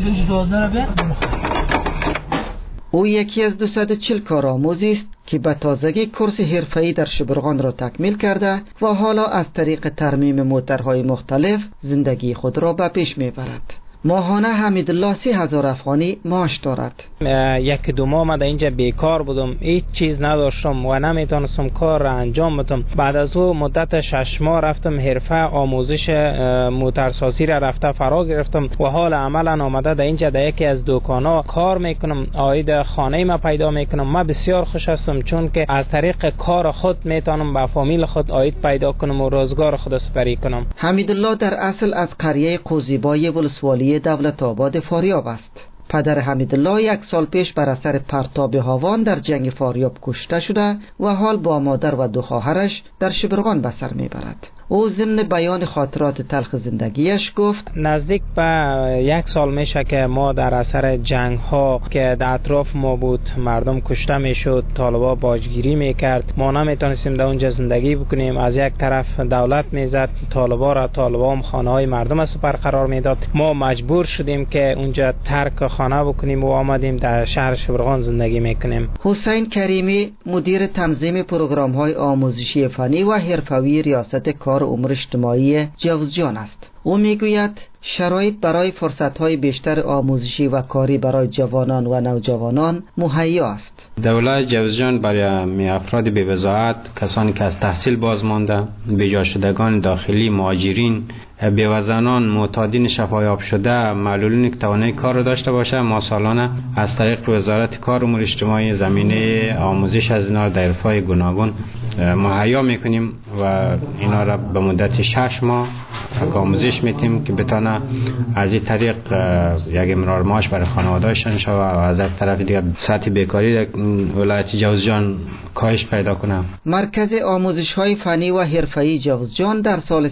او یکی از 240 کارآموزی است که به تازگی کورس حرفه‌ای در شبرغان را تکمیل کرده و حالا از طریق ترمیم موترهای مختلف زندگی خود را به پیش میبرد. ماهانه حمیدالله 30,000 افغانی معاش دارد. 1-2 ماه در اینجا بیکار بودم، هیچ چیز نداشتم و نمیتونستم کار را انجام بدم. بعد از او مدت 6 ماه رفتم حرفه آموزش موترسازی را رفته فرا گرفتم و حال عملا آمده در اینجا در یکی از دکانا کار میکنم. عاید خانه ما پیدا میکنم. من بسیار خوش هستم چون که از طریق کار خود میتونم به فامیل خود عاید پیدا کنم و روزگار خود سپری کنم. حمیدالله در اصل از قریه قوزیبای ولسوالی دولت آباد فاریاب است. پدر حمیدالله 1 سال پیش بر اثر پرتاب هاوان در جنگ فاریاب کشته شده و حال با مادر و 2 خواهرش در شبرغان به سر میبرد. او ضمن بیان خاطرات تلخ زندگیش گفت نزدیک به 1 سال میشه که ما در اثر جنگ ها که در اطراف ما بود مردم کشته میشد، طالبا باجگیری میکرد، ما نمیتونستیم در اونجا زندگی بکنیم. از یک طرف دولت میزد طالبا را، طالبا هم خانه های مردم را سپر قرار میداد. ما مجبور شدیم که اونجا ترک خانه بکنیم و آمدیم در شهر شبرغان زندگی میکنیم. حسین کریمی مدیر تنظیم پروگرام های آموزشی فنی و حرفه‌ای ریاست کار امور اجتماعی جوزجان است. او میگوید شرایط برای فرصت‌های بیشتر آموزشی و کاری برای جوانان و نوجوانان مهیا است. دولت جوزجان برای افراد بی‌وضاحت، کسانی که از تحصیل باز مانده، بیجا شدگان داخلی، مهاجرین، بیوزنان، معتادین شفایاب شده، معلولین که توانایی کار را داشته باشه، ما سالانه از طریق وزارت کار امور اجتماعی زمینه آموزش از اینا در حرفه‌های گوناگون مهیا میکنیم و اینا را به مدت 6 ماه آموزش میتیم که بتونه از این طریق یک امرار معاش برای خانواده‌شان شود و از یک طرف دیگه سطح بیکاری در ولایت جوزجان کاهش پیدا کنه. مرکز آموزش‌های فنی و حرفه‌ای جوزجان در سال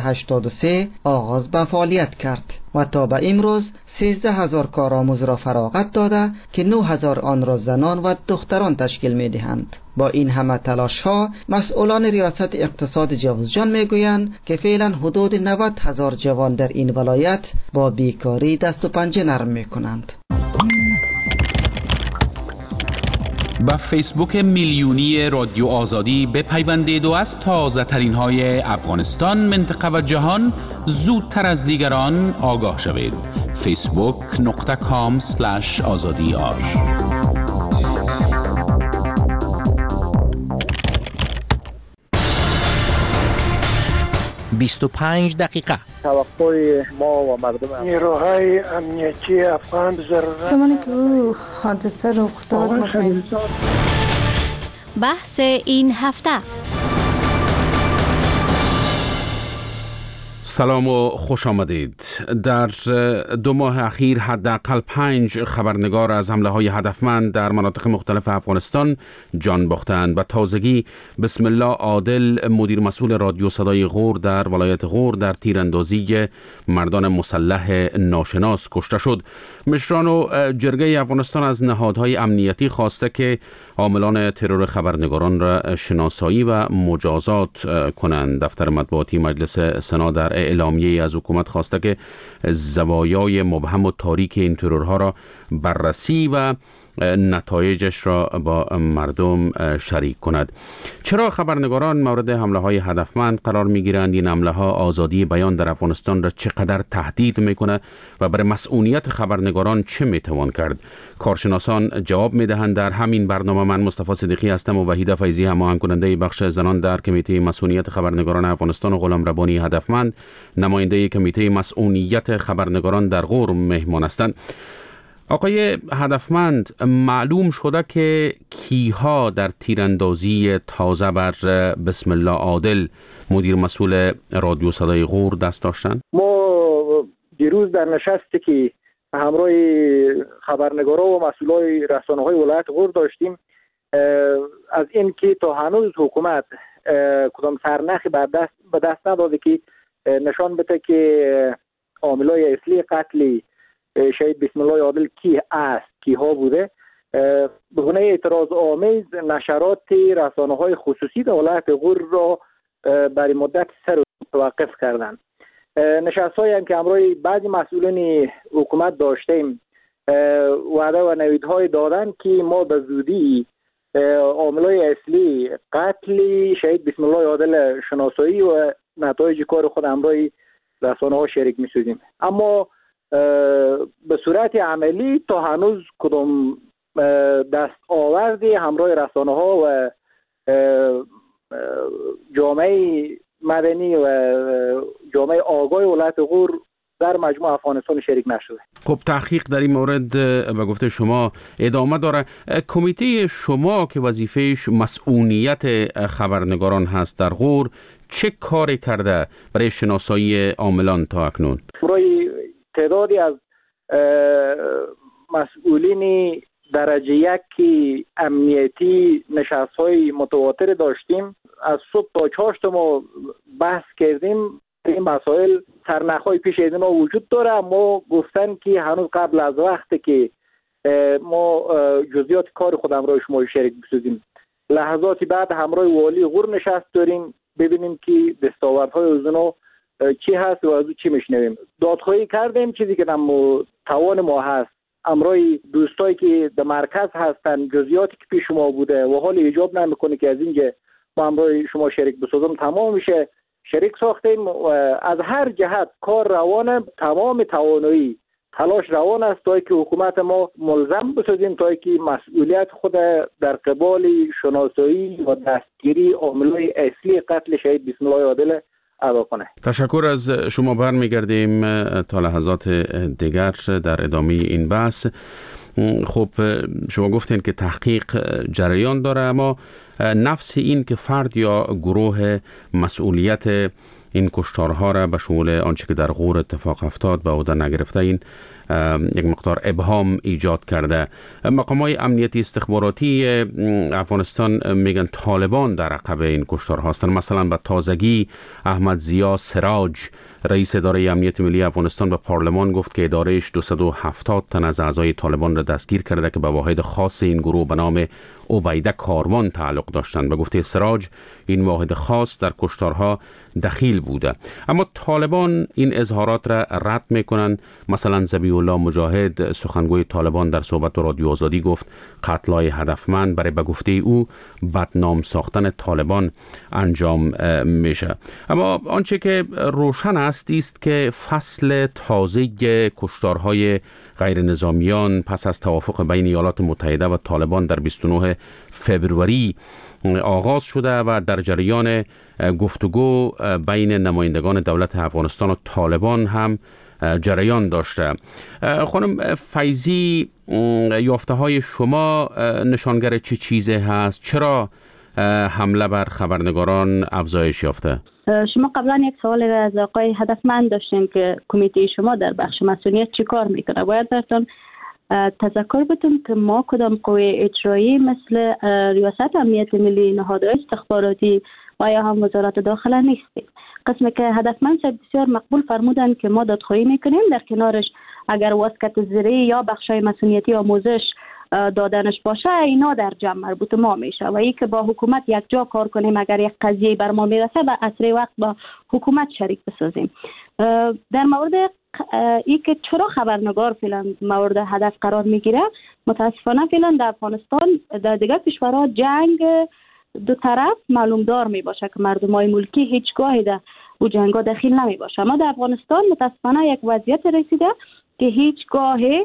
1383 آغاز به فعالیت کرد و تا به امروز 13,000 کارآموز را فراغت داده که 9,000 آن را زنان و دختران تشکیل می‌دهند. با این همه تلاش‌ها مسئولان ریاست اقتصاد جوزجان میگویند که فعلا حدود 90,000 جوان در این ولایت با بیکاری دست و پنجه نرم میکنند. به فیسبوک میلیونی رادیو آزادی بپیوندید و از تازه ترین های افغانستان، منطقه و جهان زودتر از دیگران آگاه شوید. facebook.com/azadi.ir 25 دقیقه توقع ما و مردم نیروهای امنیتی افغان ضرورت زمانی که او حادثه رخ داد بحث این هفته. سلام و خوش آمدید. در 2 ماه اخیر حداقل 5 خبرنگار از حمله‌های هدفمند در مناطق مختلف افغانستان جان باختند. و تازگی بسم الله عادل، مدیر مسئول رادیو صدای غور در ولایت غور، در تیراندازی مردان مسلح ناشناس کشته شد. مشران و جرگه افغانستان از نهادهای امنیتی خواسته که عاملان ترور خبرنگاران را شناسایی و مجازات کنند. دفتر مطبوعاتی مجلس سنا در اعلامیه از حکومت خواسته که زوایای مبهم و تاریک این ترورها را بررسی و نتایجش را با مردم شریک کند. چرا خبرنگاران مورد حمله های هدفمند قرار می گیرند؟ این حمله ها آزادی بیان در افغانستان را چقدر تهدید می کنه و برای مسئولیت خبرنگاران چه می توان کرد؟ کارشناسان جواب می دهند. در همین برنامه من مصطفی صدیقی هستم و وحیده فیضی هماهنگ کننده بخش زنان در کمیته مسئولیت خبرنگاران افغانستان و غلام ربانی هدفمند نماینده کمیته مسئولیت خبرنگاران در غور مهمان هستند. آقای هدفمند، معلوم شده که کیها در تیراندازی تازه بر بسم الله عادل، مدیر مسئول رادیو صدای غور، دست داشتن؟ ما دیروز در نشستی که همراه خبرنگارا و مسئولای رسانه‌های ولایت غور داشتیم از این که تا هنوز حکومت کدام سرنخی به دست نداده که نشان بده که عاملای اصلی قتل شهید بسم الله عادل کی است، کی ها بوده. به گونه اعتراض آمیز نشرات رسانه‌های خصوصی در ولایت غور را برای مدت سر توقف کردند. نشست‌هایی هم که همراه بعضی مسئولین حکومت داشتیم وعده و نویدهای دادن که ما به زودی عاملای اصلی قتل شهید بسم الله عادل شناسایی و نتایج کار خود همراه رسانه‌ها شریک می‌شدیم. اما به صورت عملی تا هنوز کدام دست آوردی همراه رسانه ها و جامعه مدنی و جامعه آگاه ولایت غور در مجموع افغانستان شریک نشده. خب تحقیق در این مورد به گفته شما ادامه داره. کمیته شما که وظیفهش مسئولیت خبرنگاران هست در غور چه کاری کرده برای شناسایی عاملان تا اکنون؟ تعدادی از مسئولین درجه 1 امنیتی نشست‌های متواتر داشتیم. از صبح تا 4 ما بحث کردیم. این مسائل سرنخ‌های پیش از اینا وجود داره، اما گفتن که هنوز قبل از وقتی که ما جزئیات کار خود همراه شما شریک بسازیم. لحظاتی بعد همراه والی غور نشست داریم ببینیم که دستاوردهای از اونا چی هست و از او چی میشنویم. دادخواهی کردیم، چیزی که توان ما هست همراه دوستایی که در مرکز هستن جزئیاتی که پیش ما بوده و حال ایجاب نمیکنه که از اینجا ما همراه شما شریک بسازم تمام میشه شریک ساختیم و از هر جهت کار روانه، تمام توانایی تلاش روان است تا که حکومت ما ملزم بسازیم تا که مسئولیت خود در قبال شناسایی و دستگیری عاملای اصلی قتل شهید بسم الله عادل ادا کنه. تشکر از شما. برمیگردیم تا لحظات دیگر در ادامه این بحث. خب شما گفتین که تحقیق جریان داره، اما نفس این که فرد یا گروه مسئولیت این کشتارها را به شمول آنچه که در غور اتفاق افتاد به عهده نگرفته، این یک مقدار ابهام ایجاد کرده. مقامات امنیتی استخباراتی افغانستان میگن طالبان در عقب این کشتارها هستند. مثلا به تازگی احمد ضیا سراج رئیس اداره امنیت ملی افغانستان به پارلمان گفت که ادارهش 270 تن از اعضای طالبان را دستگیر کرده که به واحد خاص این گروه به نام عبیده کاروان تعلق داشتند. به گفته سراج این واحد خاص در کشتارها دخیل بوده. اما طالبان این اظهارات را رد میکنند. مثلا ذبیح الله مجاهد سخنگوی طالبان در صحبت با رادیو آزادی گفت قتل‌های هدفمند برای به گفته او بدنام ساختن طالبان انجام میشه. اما آنچه که روشن است که فصل تازه کشتارهای غیر نظامیان پس از توافق بین ایالات متحده و طالبان در 29 فوریه آغاز شده و در جریان گفتگو بین نمایندگان دولت افغانستان و طالبان هم جریان داشته. خانم فیضی، یافته های شما نشانگر چه چیزی هست؟ چرا حمله بر خبرنگاران افزایش یافته؟ شما قبلا یک سوال از آقای هدفمند داشتیم که کمیته شما در بخش مسئولیت چی کار میکنه. باید براتون تذکر بدم که ما کدام قوه اجرایی مثل ریاست امنیت ملی، نهادهای استخباراتی و یا هم وزارت داخله نیستیم. قسمی که هدفمند بسیار مقبول فرمودن که ما دادخواهی میکنیم، در کنارش اگر واسطه زیری یا بخشای مسئولیتی آموزش دادنش باشه اینا در جمع مربوط ما میشه و ای که با حکومت یک جا کار کنیم، اگر یک قضیه بر ما میرسه به اسرع وقت با حکومت شریک بسازیم. در مورد ای که چرا خبرنگار فعلا مورد هدف قرار میگیره، متاسفانه فعلا در افغانستان در دیگر کشورها جنگ دو طرف معلوم دار می باشه که مردمای ملکی هیچگاهی در او جنگا دخیل نمی باشه. ما در افغانستان متاسفانه یک وضعیت رسیده که هیچگاهی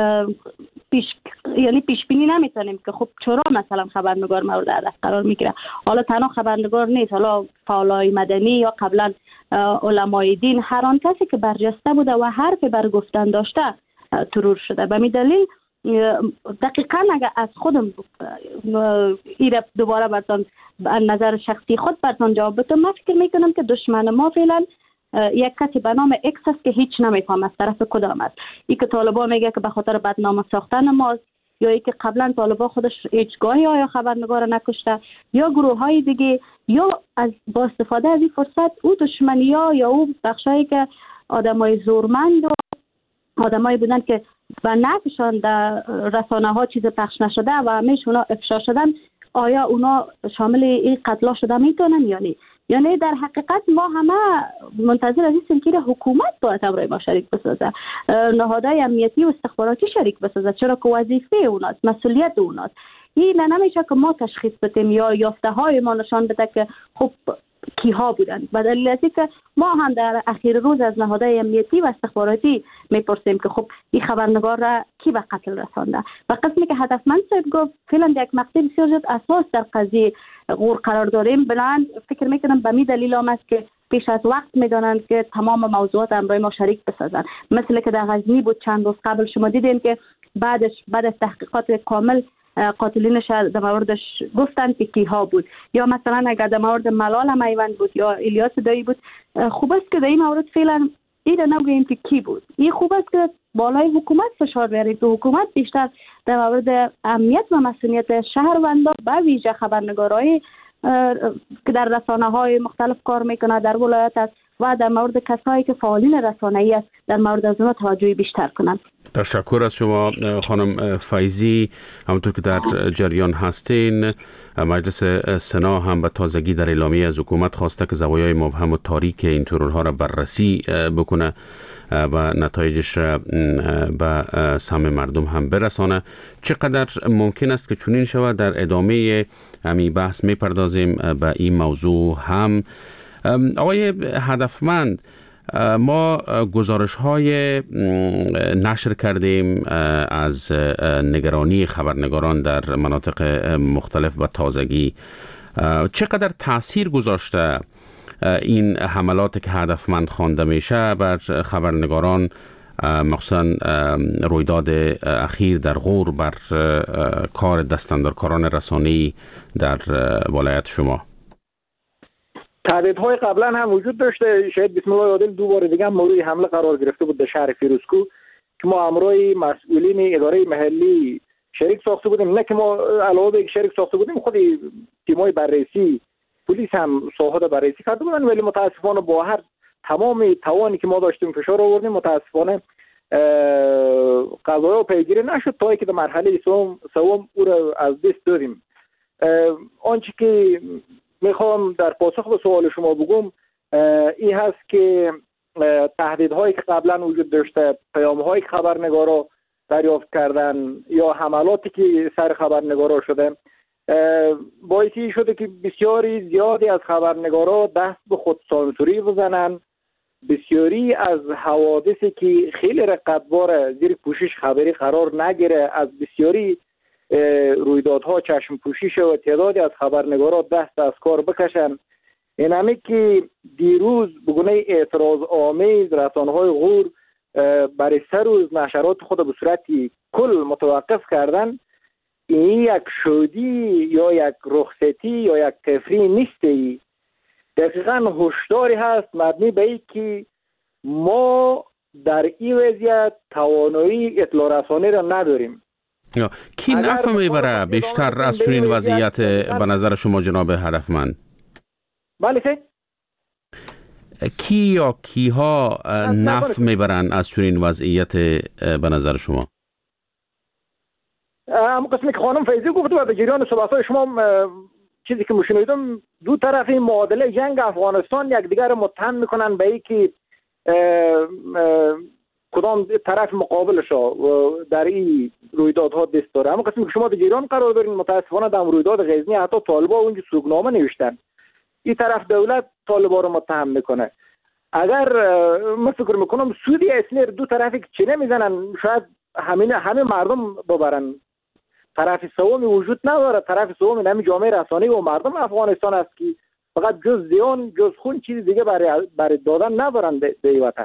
پیش بینی نمیتونیم که خب چرا مثلا خبرنگار مورد هدف قرار میگیره. حالا تنها خبرنگار نیست، حالا فعالای مدنی یا قبلا علمای دین، هر آن کسی که برجسته بوده و حرف بر گفتن داشته ترور شده. به می دلیل دقیقا اگر از خودم ایره دوباره برتان نظر شخصی خود برتان جواب بدم، من فکر میکنم که دشمن ما فعلا یک کسی به نام اکس است که هیچ نمیفهم از طرف کدام است. ای که طالبان میگه که به خاطر بدنام ساختن ماست، یا ای که قبلا طالبان خودش هیچگاهی آیا خبرنگار نکشته، یا گروه های دیگه، یا از با استفاده از این فرصت او دشمنی ها یا او بخشایی که آدمای زورمند و آدمایی بودن که و نفشان در رسانه ها چیز پخش نشده و همیشه اونا افشا شدن، آیا اونا شامل این قتلا شده میتونن یا نه؟ یعنی در حقیقت ما همه منتظر از این که حکومت باید برای ما شریک بسازه، نهادهای امنیتی و استخباراتی شریک بسازه، چرا که وظیفه اوناست، مسئولیت اوناست. این نمیشه که ما تشخیص بدیم یا یافته های ما نشان بده که خب کیها بودن. به دلیل از که ما هم در اخیر روز از نهادهای امنیتی و استخباراتی میپرسیم که خب این خبرنگار را کی به قتل رسانده. و قسمی که هدفمند صاحب گفت فعلا یک مقطع بسیار زیاد اساس در قضیه غور قرار داریم. بلند فکر میکنم به می دلیل هم است که پیش از وقت میدانند که تمام موضوعات امرای ما شریک بسازن. مثل که در غزنی بود چند روز قبل شما دیدین که بعد از تحقیقات کامل قاتلینش در موردش گفتن که کیها بود. یا مثلا اگر در مورد ملال میوند بود یا الیاس دایی بود، خوب است که در این مورد فعلا این نگوییم که کی بود. این خوب است که بالای حکومت فشار بیارید که حکومت بیشتر در مورد امنیت و مسئولیت شهروندان به ویژه خبرنگارای که در رسانه‌های مختلف کار میکنه در ولایت است و در مورد کسایی که فعالین رسانه‌ای است در مورد از اونها توجه بیشتر کنند. تشکر از شما خانم فیضی. همونطور که در جریان هستین، مجلس سنا هم به تازگی در اعلامیه از حکومت خواسته که زوایای مبهم و تاریک این ترورها را بررسی بکنه و نتایجش را به سهم مردم هم برسانه. چقدر ممکن است که چنین شود؟ در ادامه همین بحث میپردازیم به این موضوع هم. آقای هدفمند، ما گزارش های نشر کردیم از نگرانی خبرنگاران در مناطق مختلف و تازگی. چقدر تأثیر گذاشته این حملات که هدفمند خوانده میشه بر خبرنگاران، مخصوصا رویداد اخیر در غور، بر کار دستاندرکاران رسانه‌ای در ولایت شما؟ تهدیدهای قبلا هم وجود داشته. شاید بسم الله عادل دوباره دیگه مورد حمله قرار گرفته بود در شهر فیروزکو که ما امرای مسئولین اداره محلی شریک ساخته بودیم. نه که ما علاوه به شریک ساخته بودیم، خود تیمای بررسی پلیس هم ساحات بررسی کرده بودن، ولی متاسفانه با هر تمام توانی که ما داشتیم فشار آوردیم. متاسفانه قضایا پیگیری نشد تا اینکه در مرحله سوم او را از دست دادیم. آنچه که میخوام در پاسخ به سوال شما بگم این هست که تهدیدهایی که قبلا وجود داشته، پیام‌هایی که خبرنگارا دریافت کردن یا حملاتی که سر خبرنگارا شده باعثی شده که بسیاری زیادی از خبرنگارا دست به خودسانسوری بزنن. بسیاری از حوادثی که خیلی رقتبار زیر پوشش خبری قرار نگیره، از بسیاری رویدادها چشم پوشی شد و تعدادی از خبرنگارا دست از کار بکشن. این همی که دیروز بگونه اعتراض آمیز رسانه‌های غور برای 3 روز نشرات خود به صورتی کل متوقف کردن، این یک شودی یا یک رخصتی یا یک تفریح نیستی. دقیقاً هشداری هست مبنی به این که ما در این وضعیت توانایی اطلاع رسانی را نداریم. کی نفع میبره بیشتر از چنین وضعیت به نظر شما جناب هدفمند؟ بله کی یا کیها نفع میبرن از چنین وضعیت به نظر شما؟ اما قسمی که خانم فیضی گفت و به جریان صحبت‌های شما چیزی که مشاهدم، دو طرف این معادله جنگ افغانستان یکدیگر متهم میکنن به اینکه کدام طرف مقابلش در این رویدادها دست داره. اما قسمی که شما در جریان قرار دارین، متاسفانه در رویداد غزنی حتی طالبا اونجا سوگنامه نوشتن. این طرف دولت طالبا رو متهم میکنه. اگر من فکر میکنم سودی اصلی دو طرفی که چه نمیزنن شاید همه مردم ببرن. طرف سومی وجود نداره. طرف سومی همین جامعه رسانه‌ای و مردم افغانستان است که فقط جز زیان جز خون چیز دیگه برای دادن ندارن به وطن.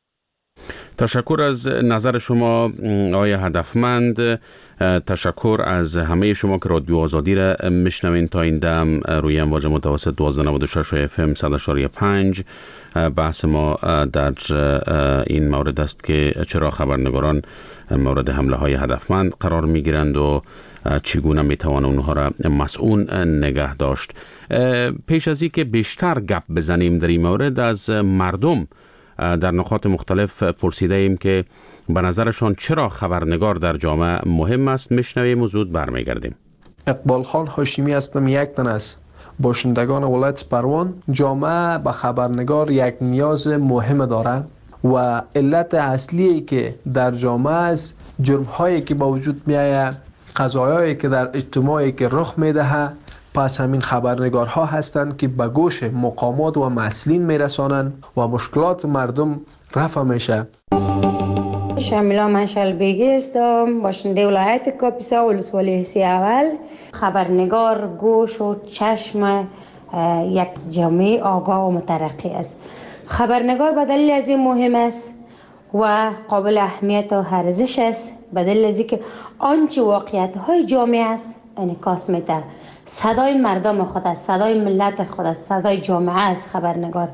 تشکر از نظر شما آقای هدفمند. تشکر از همه شما که رادیو آزادی را میشنوین. تا این دم روی امواج متوسط 1296 FM 100.5 بحث ما در این مورد است که چرا خبرنگاران مورد حمله های هدفمند قرار می گیرند و چگونه می توان اونها را مسئول نگه داشت. پیش از اینکه بیشتر گپ بزنیم در این مورد، از مردم در نقاط مختلف پرسیده ایم که به نظرشان چرا خبرنگار در جامعه مهم است. میشنویم و زود برمیگردیم. اقبال خان هاشمی هستم، یک تن از باشندگان ولایت سپروان. جامعه به خبرنگار یک نیاز مهم دارد و علت اصلی که در جامعه است جرم هایی که با وجود می آید، قضایایی که در اجتماعی که رخ می دهد، پس همین خبرنگارها هستند که به گوش مقامات و مسئولین میرسانند و مشکلات مردم رفع میشه. شاملا مشعل بیگی هستم، باشنده ولایت کاپیسا ولسوالی حسی اول. خبرنگار گوش و چشم یک جامعه آگاه و مترقی است. خبرنگار به دلیل از این مهم است و قابل اهمیت و ارزش است، به دلیل از اینکه آنچه واقعیت های جامعه است انعکاس میده. صدای مردم خود است، صدای ملت خود است، صدای جامعه است خبرنگار.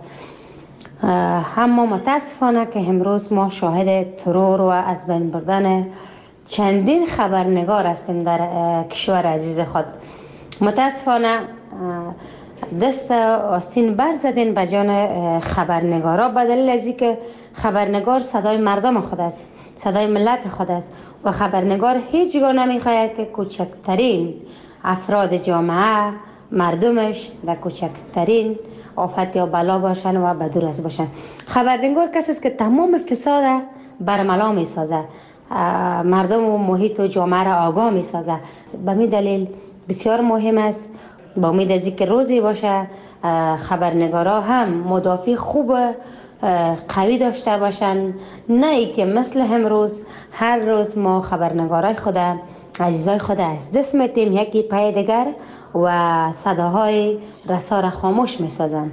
اما متاسفانه که امروز ما شاهد ترور و از بین بردن چندین خبرنگار هستیم در کشور عزیز خود. متاسفانه دست آستین برزدین به جان خبرنگارا، به دلیل از اینکه خبرنگار صدای مردم خود است، صدای ملت خود است و خبرنگار هیچگاه نمیخواهد که کوچکترین افراد جامعه، مردمش در کوچکترین آفت یا بلا باشن و بدور از باشن. خبرنگار کسی است که تمام فساد برملا می سازه، مردم و محیط و جامعه را آگاه می سازه. به می دلیل بسیار مهم است، با امید از اینکه روزی باشه خبرنگارا هم مدافع خوب قوی داشته باشن، نه ای که مثل امروز هر روز ما خبرنگارای خود عزیزای خود از دست میتیم یکی پای دیگر و صداهای رسا را خاموش میسازن.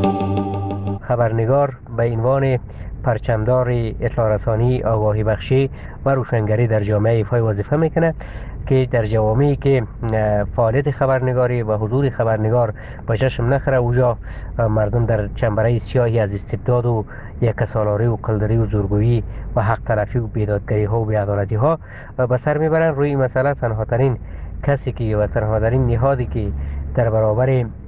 خبرنگار به عنوان پرچمدار اطلاع رسانی، آگاهی بخشی و روشنگری در جامعه ایفای وظیفه میکنه که در جوامعی که فعالیت خبرنگاری و حضور خبرنگار به چشم نخره، اوجا مردم در چنبره سیاهی از استبداد و یکسالاری و قلدری و زورگویی و حق طرفی و بیدادگری ها و بیعدالتی ها به سر میبرن. روی مسئله تنها ترین کسی که و تنها ترین نهادی که در برابر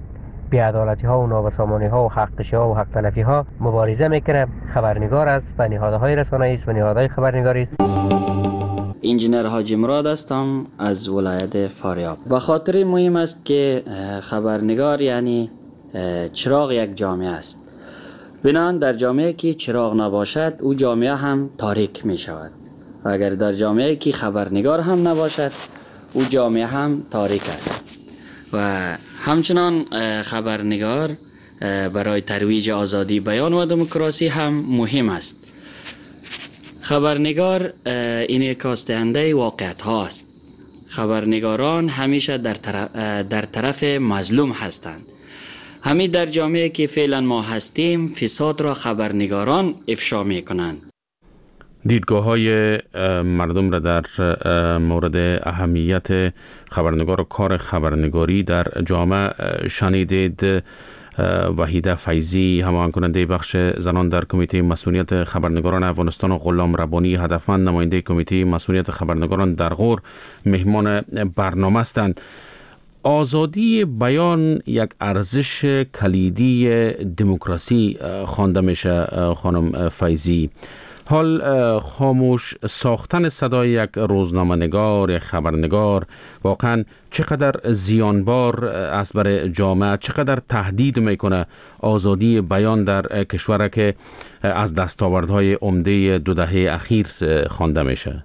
بی‌عدالتی ها و نابسامانی ها و حق کشی ها و حق تلفی ها مبارزه میکنه. خبرنگار است و نهادهای رسانه‌ای است و نهادهای خبرنگاری است. انجینر حاجی مراد هستم از ولایت فاریاب. به خاطر مهم است که خبرنگار یعنی چراغ یک جامعه است. بنان در جامعه که چراغ نباشد او جامعه هم تاریک می شود. و اگر در جامعه که خبرنگار هم نباشد او جامعه هم تاریک است. و همچنان خبرنگار برای ترویج آزادی بیان و دموکراسی هم مهم است. خبرنگار انعکاس دهنده واقعیت ها است. خبرنگاران همیشه در طرف مظلوم هستند. همین در جامعه که فعلا ما هستیم فساد را خبرنگاران افشا می کنند. دیدگاه های مردم را در مورد اهمیت خبرنگار و کار خبرنگاری در جامعه شنیدید. وحیده فیضی، هماهنگ کننده بخش زنان در کمیته مسئولیت خبرنگاران افغانستان و غلام ربانی هدفمند، نماینده کمیته مسئولیت خبرنگاران در غور، مهمان برنامه هستند. آزادی بیان یک ارزش کلیدی دموکراسی خوانده میشه خانم فیضی. حال خاموش ساختن صدای یک روزنامه‌نگار، یک خبرنگار واقعا چقدر زیانبار است برای جامعه، چقدر تهدید میکنه آزادی بیان در کشور که از دستاوردهای عمده 2 دهه اخیر خوانده میشه؟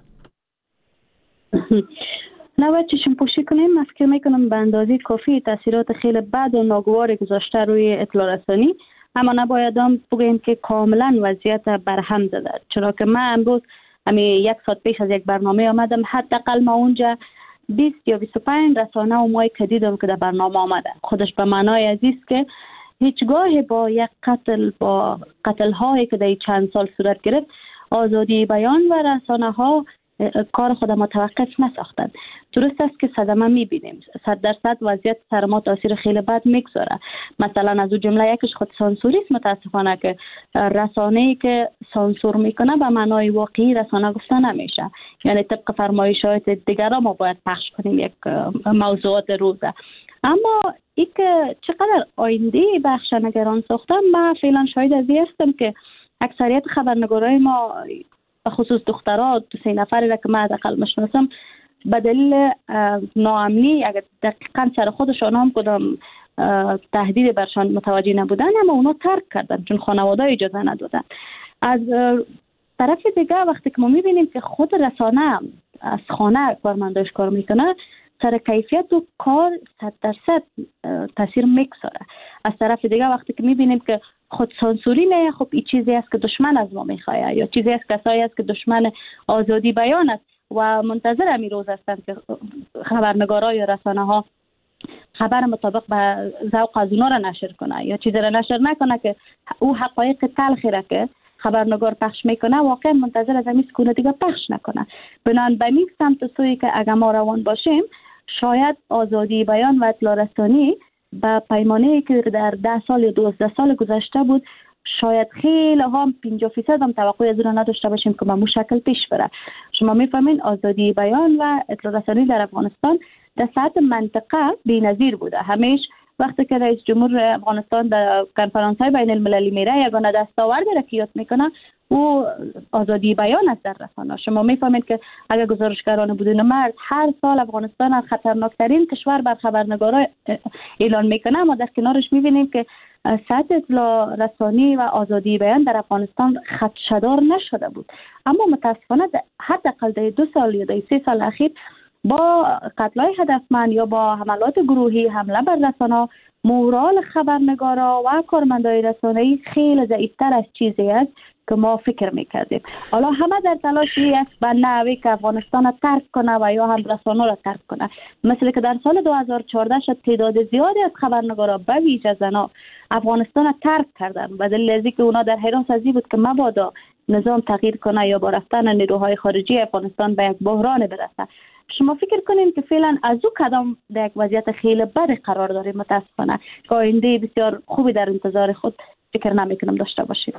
نباید چشم پوشی کنیم. من فکر میکنم به اندازه کافی تاثیرات خیلی بد و ناگوار گذاشته روی اطلاع رسانی، اما نباید هم بگیم که کاملا وضعیت برهم زده. چرا که من امروز 1 ساعت پیش از یک برنامه آمدم، حداقل ما اونجا 20 یا 25 رسانه و مایی که دیدم که در برنامه آمده. خودش به معنای عزیز که هیچگاه با یک قتل هایی که در چند سال صورت گرفت آزادی بیان و رسانه ها کار خود متوقف نساختند. درست است که صدمه میبینیم، 100% وضعیت سر ما تاثیر خیلی بد میگذاره. مثلا از اون جمله یکش خود سانسوری است. متاسفانه که رسانه‌ای که سانسور میکنه به معنای واقعی رسانه گفته نمیشه. یعنی طبق فرمایشات دیگران ما باید پخش کنیم یک موضوعات روزه. اما این که چقدر آینده بخش نگران ساختن، من فعلا شاهد از این هستم که اکثریت خبرنگارای ما به خصوص دخترها 2-3 نفری را که من حداقل میشناسم به دلیل ناامنی اگر دقیقاً سر خودشان هم کدام تهدید برشان متوجه نبودن، اما اونا ترک کردن چون خانواده اجازه ندادن. از طرف دیگه وقتی که ما میبینیم که خود رسانه از خانه کارمنداش کار میکنه، سر کیفیت و کار 100% تاثیر میگذاره. از طرف دیگه وقتی که میبینیم که خود سانسوری نه، خب این چیزی است که دشمن از ما میخواه یا چیزی است کسایی است که دشمن آزادی بیان است و منتظر همین روز هستند که خبرنگارا یا رسانه ها خبر مطابق به ذوق از اونا را نشر کنه یا چیزی را نشر نکنه که او حقایق تلخی را که خبرنگار پخش میکنه واقعا منتظر از همین سکونه دیگه پخش نکنه. بنان به این سمت سوی که اگر ما روان باشیم، شاید آزادی بیان و اطلاع رسانی با پیمانه‌ای که در 10 سال یا 12 سال گذشته بود، شاید خیلی هم 50% هم توقع از اون نداشته باشیم که به مو شکل پیش بره. شما میفهمین آزادی بیان و اطلاع رسانی در افغانستان در سطح منطقه بی‌نظیر بوده. همیشه وقتی که رئیس جمهور افغانستان در کنفرانس‌های بین المللی میره یگانه دستاوردی را که یاد میکنه او آزادی بیان است در رسانه. شما میفهمید که اگر گزارشگران بدون مرز هر سال افغانستان از خطرناکترین کشور بر خبرنگارا اعلان میکنه، اما در کنارش میبینیم که سطح اطلاع رسانی و آزادی بیان در افغانستان خدشه‌دار نشده بود. اما متاسفانه حداقل در 2 سال یا 3 سال اخیر با قتل‌های هدفمند یا با حملات گروهی حمله بر رسانه، مورال خبرنگارا و کارمندای رسانه‌ای خیلی ضعیف‌تر از چیزی است که ما فکر میکردیم. حالا همه در تلاشی است به نحوی که افغانستان را ترک کنه و یا هم رسانه را ترک کنه. مثل که در سال 2014 شد تعداد زیادی از خبرنگارا به ویژه زنان افغانستان را ترک کردن به دلیل از اینکه اونا در حراس از این بود که مبادا نظام تغییر کنه یا با رفتن نیروهای خارجی افغانستان به یک بحران برسه. شما فکر کنین که فعلا از او کدام در یک وضعیت خیلی بد قرار داریم. متاسفانه که آینده بسیار خوبی در انتظار خود فکر نمیکنم داشته باشیم.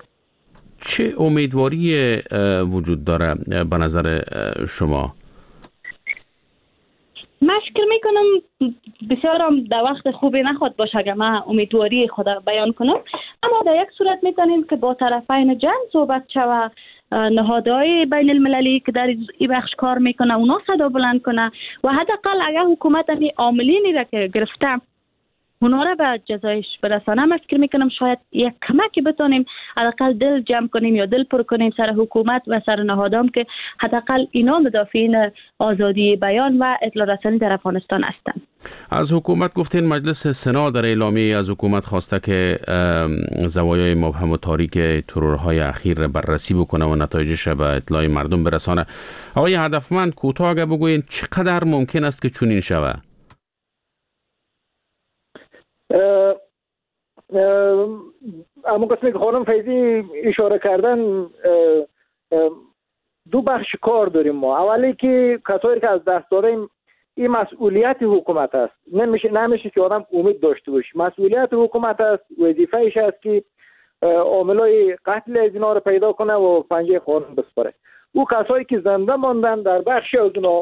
چه امیدواری وجود داره به نظر شما؟ من فکر میکنم بسیار هم در وقت خوبی نخواد باشه که من امیدواری خود بیان کنم، اما در یک صورت میتونیم که با طرفین جنگ صحبت شود، نهادهای بین المللی که در این بخش کار میکنه اونا صدا بلند کنه و حداقل اگر حکومت همی عاملینی را که گرفته اونا را به جزایش برسانه، من فکر میکنم شاید یک کمکی بتونیم حداقل دل جمع کنیم یا دل پر کنیم سر حکومت و سر نهادام که حداقل اینا مدافعین آزادی بیان و اطلاع رسانی در افغانستان هستند. از حکومت گفتین مجلس سنا در اعلامیه از حکومت خواسته که زوایای مبهم و تاریک ترورهای اخیر را بررسی بکنه و نتایجش را به اطلاع مردم برسانه. آقای هدفمند کوتاه اگه بگوین چقدر ممکن است که چنین شود؟ اما قسمی که خانم فیضی اشاره کردن دو بخش کار داریم ما. اولی که کسایی که از دست دادیم این مسئولیت حکومت است، نمیشه که آدم امید داشته باشه. مسئولیت حکومت است، وظیفه‌اش است که عاملای قتل از اینا رو پیدا کنه و پنجه قانون بسپاره. او کسایی که زنده ماندن در بخش از اونا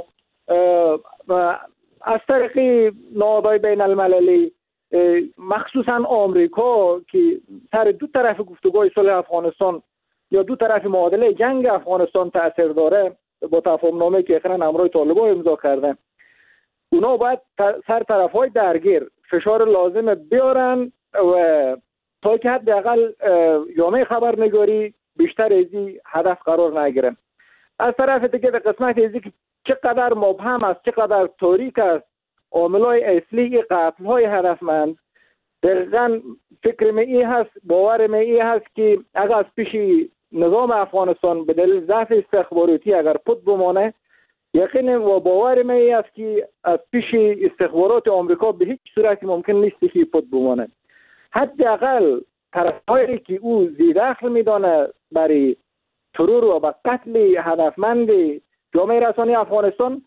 از طریق نهادهای بین المللی مخصوصا آمریکا که سر دو طرف گفتگوهای صلح افغانستان یا دو طرف معادله جنگ افغانستان تاثیر داره، با تفاهم نامه‌ای که اخیراً همراه طالبان امضا کردن، اونا باید سر طرف‌های درگیر فشار لازم بیارن و تا که حداقل جامعه خبرنگاری بیشتر از این هدف قرار نگیرن. از طرف دیگه در قسمت ازی که چقدر مبهم است، چقدر تاریک است عاملای اصلی قتل‌های هدفمند، دقیقاً فکر می هست، باور می هست که اگر از پیش نظام افغانستان به دلیل ضعف استخباراتی اگر پد بمانه، یقین و باور می است که از پیش استخبارات آمریکا به هیچ صورت ممکن نیست که پد بمانه. حداقل طرف‌هایی که او ذی‌دخل می‌دانه برای ترور و به قتل هدفمند جامعه رسانی افغانستان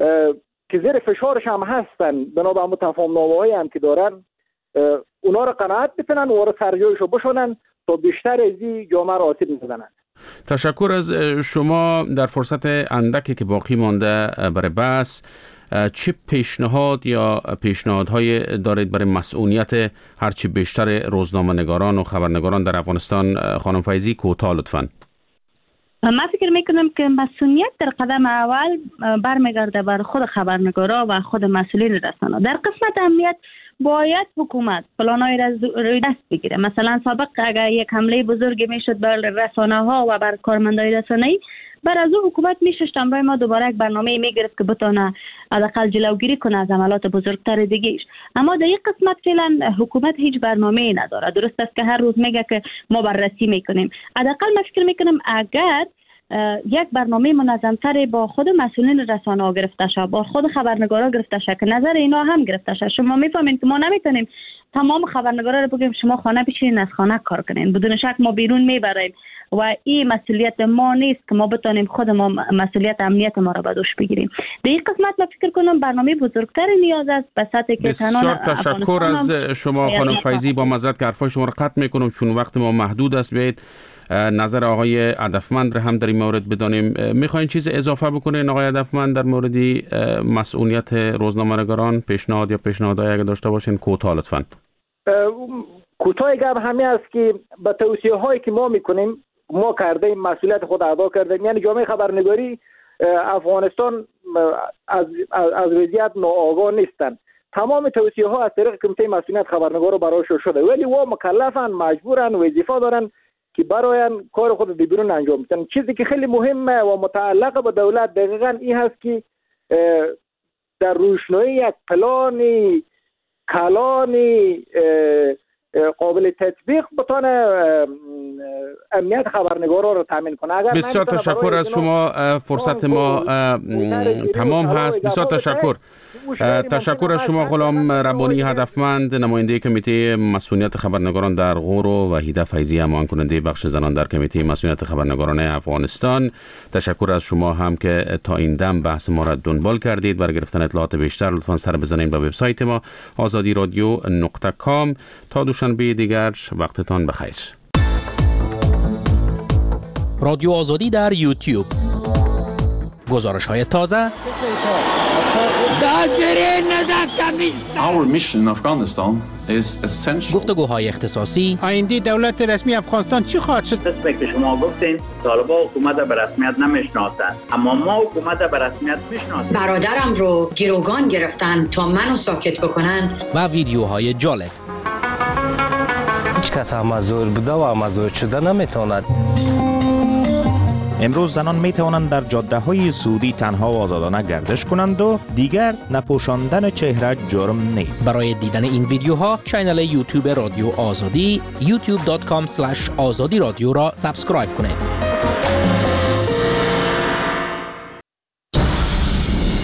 که زیر فشارش هم هستن بنا به تفاهم‌نامه‌هایی هم که دارن، اونا رو قناعت بکنن و وارد سرجایشو بشونن تا بیشتر از این جامعه را آسیب نزنن. تشکر از شما. در فرصت اندکی که باقی مانده برای بحث، چه پیشنهاد یا پیشنهادهای دارید برای مسئولیت هرچی بیشتر روزنامه‌نگاران و خبرنگاران در افغانستان؟ خانم فیضی کوتاه لطفاً. من فکر میکنم که مسئولیت در قدم اول برمیگرده بر خود خبرنگارا و خود مسئولین رسانه. در قسمت امنیت باید حکومت پلانای را روی دست بگیره. مثلا سابق اگر یک حمله بزرگی میشد بر رسانه ها و بر کارمندای رسانه‌ای، بر از او حکومت میشد برای ما دوباره یک برنامه میگرفت که بتونه حداقل جلوگیری کنه از عملات بزرگتر دیگه‌اش. اما در یک قسمت فعلا حکومت هیچ برنامه‌ای نداره. درست است که هر روز میگه که ما بررسی میکنیم. حداقل من فکر میکنم اگر یک برنامه منظم‌تر با خود مسئولین رسانه‌ها گرفته شه، با خود خبرنگارا گرفته شه که نظر اینا هم گرفته شه. شما میفهمین که ما نمیتونیم تمام خبرنگارا رو بگیم شما خانه بشینین از خانه کار کنین. بدون شک ما بیرون میبریم و این مسئولیت ما نیست که ما بتونیم خود ما مسئولیت امنیت ما را به دوش بگیریم. در این قسمت من فکر کنم برنامه بزرگتری نیاز است به سطحی که بسیار تشکر از شما خانم فیضی. با معذرت که حرفای شما را قطع میکنم چون وقت ما محدود است. بیایید نظر آقای هدفمند را هم در این مورد بدانیم. میخواین چیز اضافه بکنین آقای هدفمند در مورد مسئولیت روزنامه‌نگاران؟ پیشنهاد یا پیشنهادایی اگه داشته باشین کوتاه لطفاً. کوتاه گپ همین است که با توصیه هایی که ما میکنیم ما کردیم، مسئولیت خود ادا کردیم. یعنی جامعه خبرنگاری افغانستان از وضعیت ناآگاه نیستن. تمام توصیه ها از طریق کمیته مسئولیت خبرنگار برایشون شده، ولی و مکلفن، مجبورن، وظیفه دارن که براین کار خود در بیرون انجام بدن. چیزی که خیلی مهمه و متعلق به دولت دقیقاً این هست که در روشنایی یک پلانی کلانی قابل تطبیق بتونه امنیت خبرنگاران رو تامین کنه. بسیار تشکر از شما. فرصت ما تمام هست. بسیار تشکر. تشکر از شما غلام ربانی هدفمند، نماینده کمیته مسئولیت خبرنگاران در غور، و وحیده فیضی، همان کننده بخش زنان در کمیته مسئولیت خبرنگاران افغانستان. تشکر از شما هم که تا این دم بحث ما را دنبال کردید. برای گرفتن اطلاعات بیشتر لطفاً سر بزنید به وبسایت ما azadiradyo.com. تا دوشنبه دیگر وقتتان بخیر. رادیو آزادی در یوتیوب، گزارش‌های تازه، گفتگوهای اختصاصی، آینده دولت رسمی افغانستان چی خواهد شد؟ قسمی که شما گفتین طالبان حکومت به رسمیت نمیشناسند، اما ما حکومت به رسمیت میشناسیم. برادرم رو گروگان گرفتن تا منو ساکت بکنن و ویدیوهای جالب. هیچ کس مزور بوده و مزور شده نمیتواند. امروز زنان می توانند در جاده های سعودی تنها و آزادانه گردش کنند و دیگر نپوشاندن چهره جرم نیست. برای دیدن این ویدیوها چینل یوتیوب رادیو آزادی youtube.com/azadi radio را سابسکرایب کنید.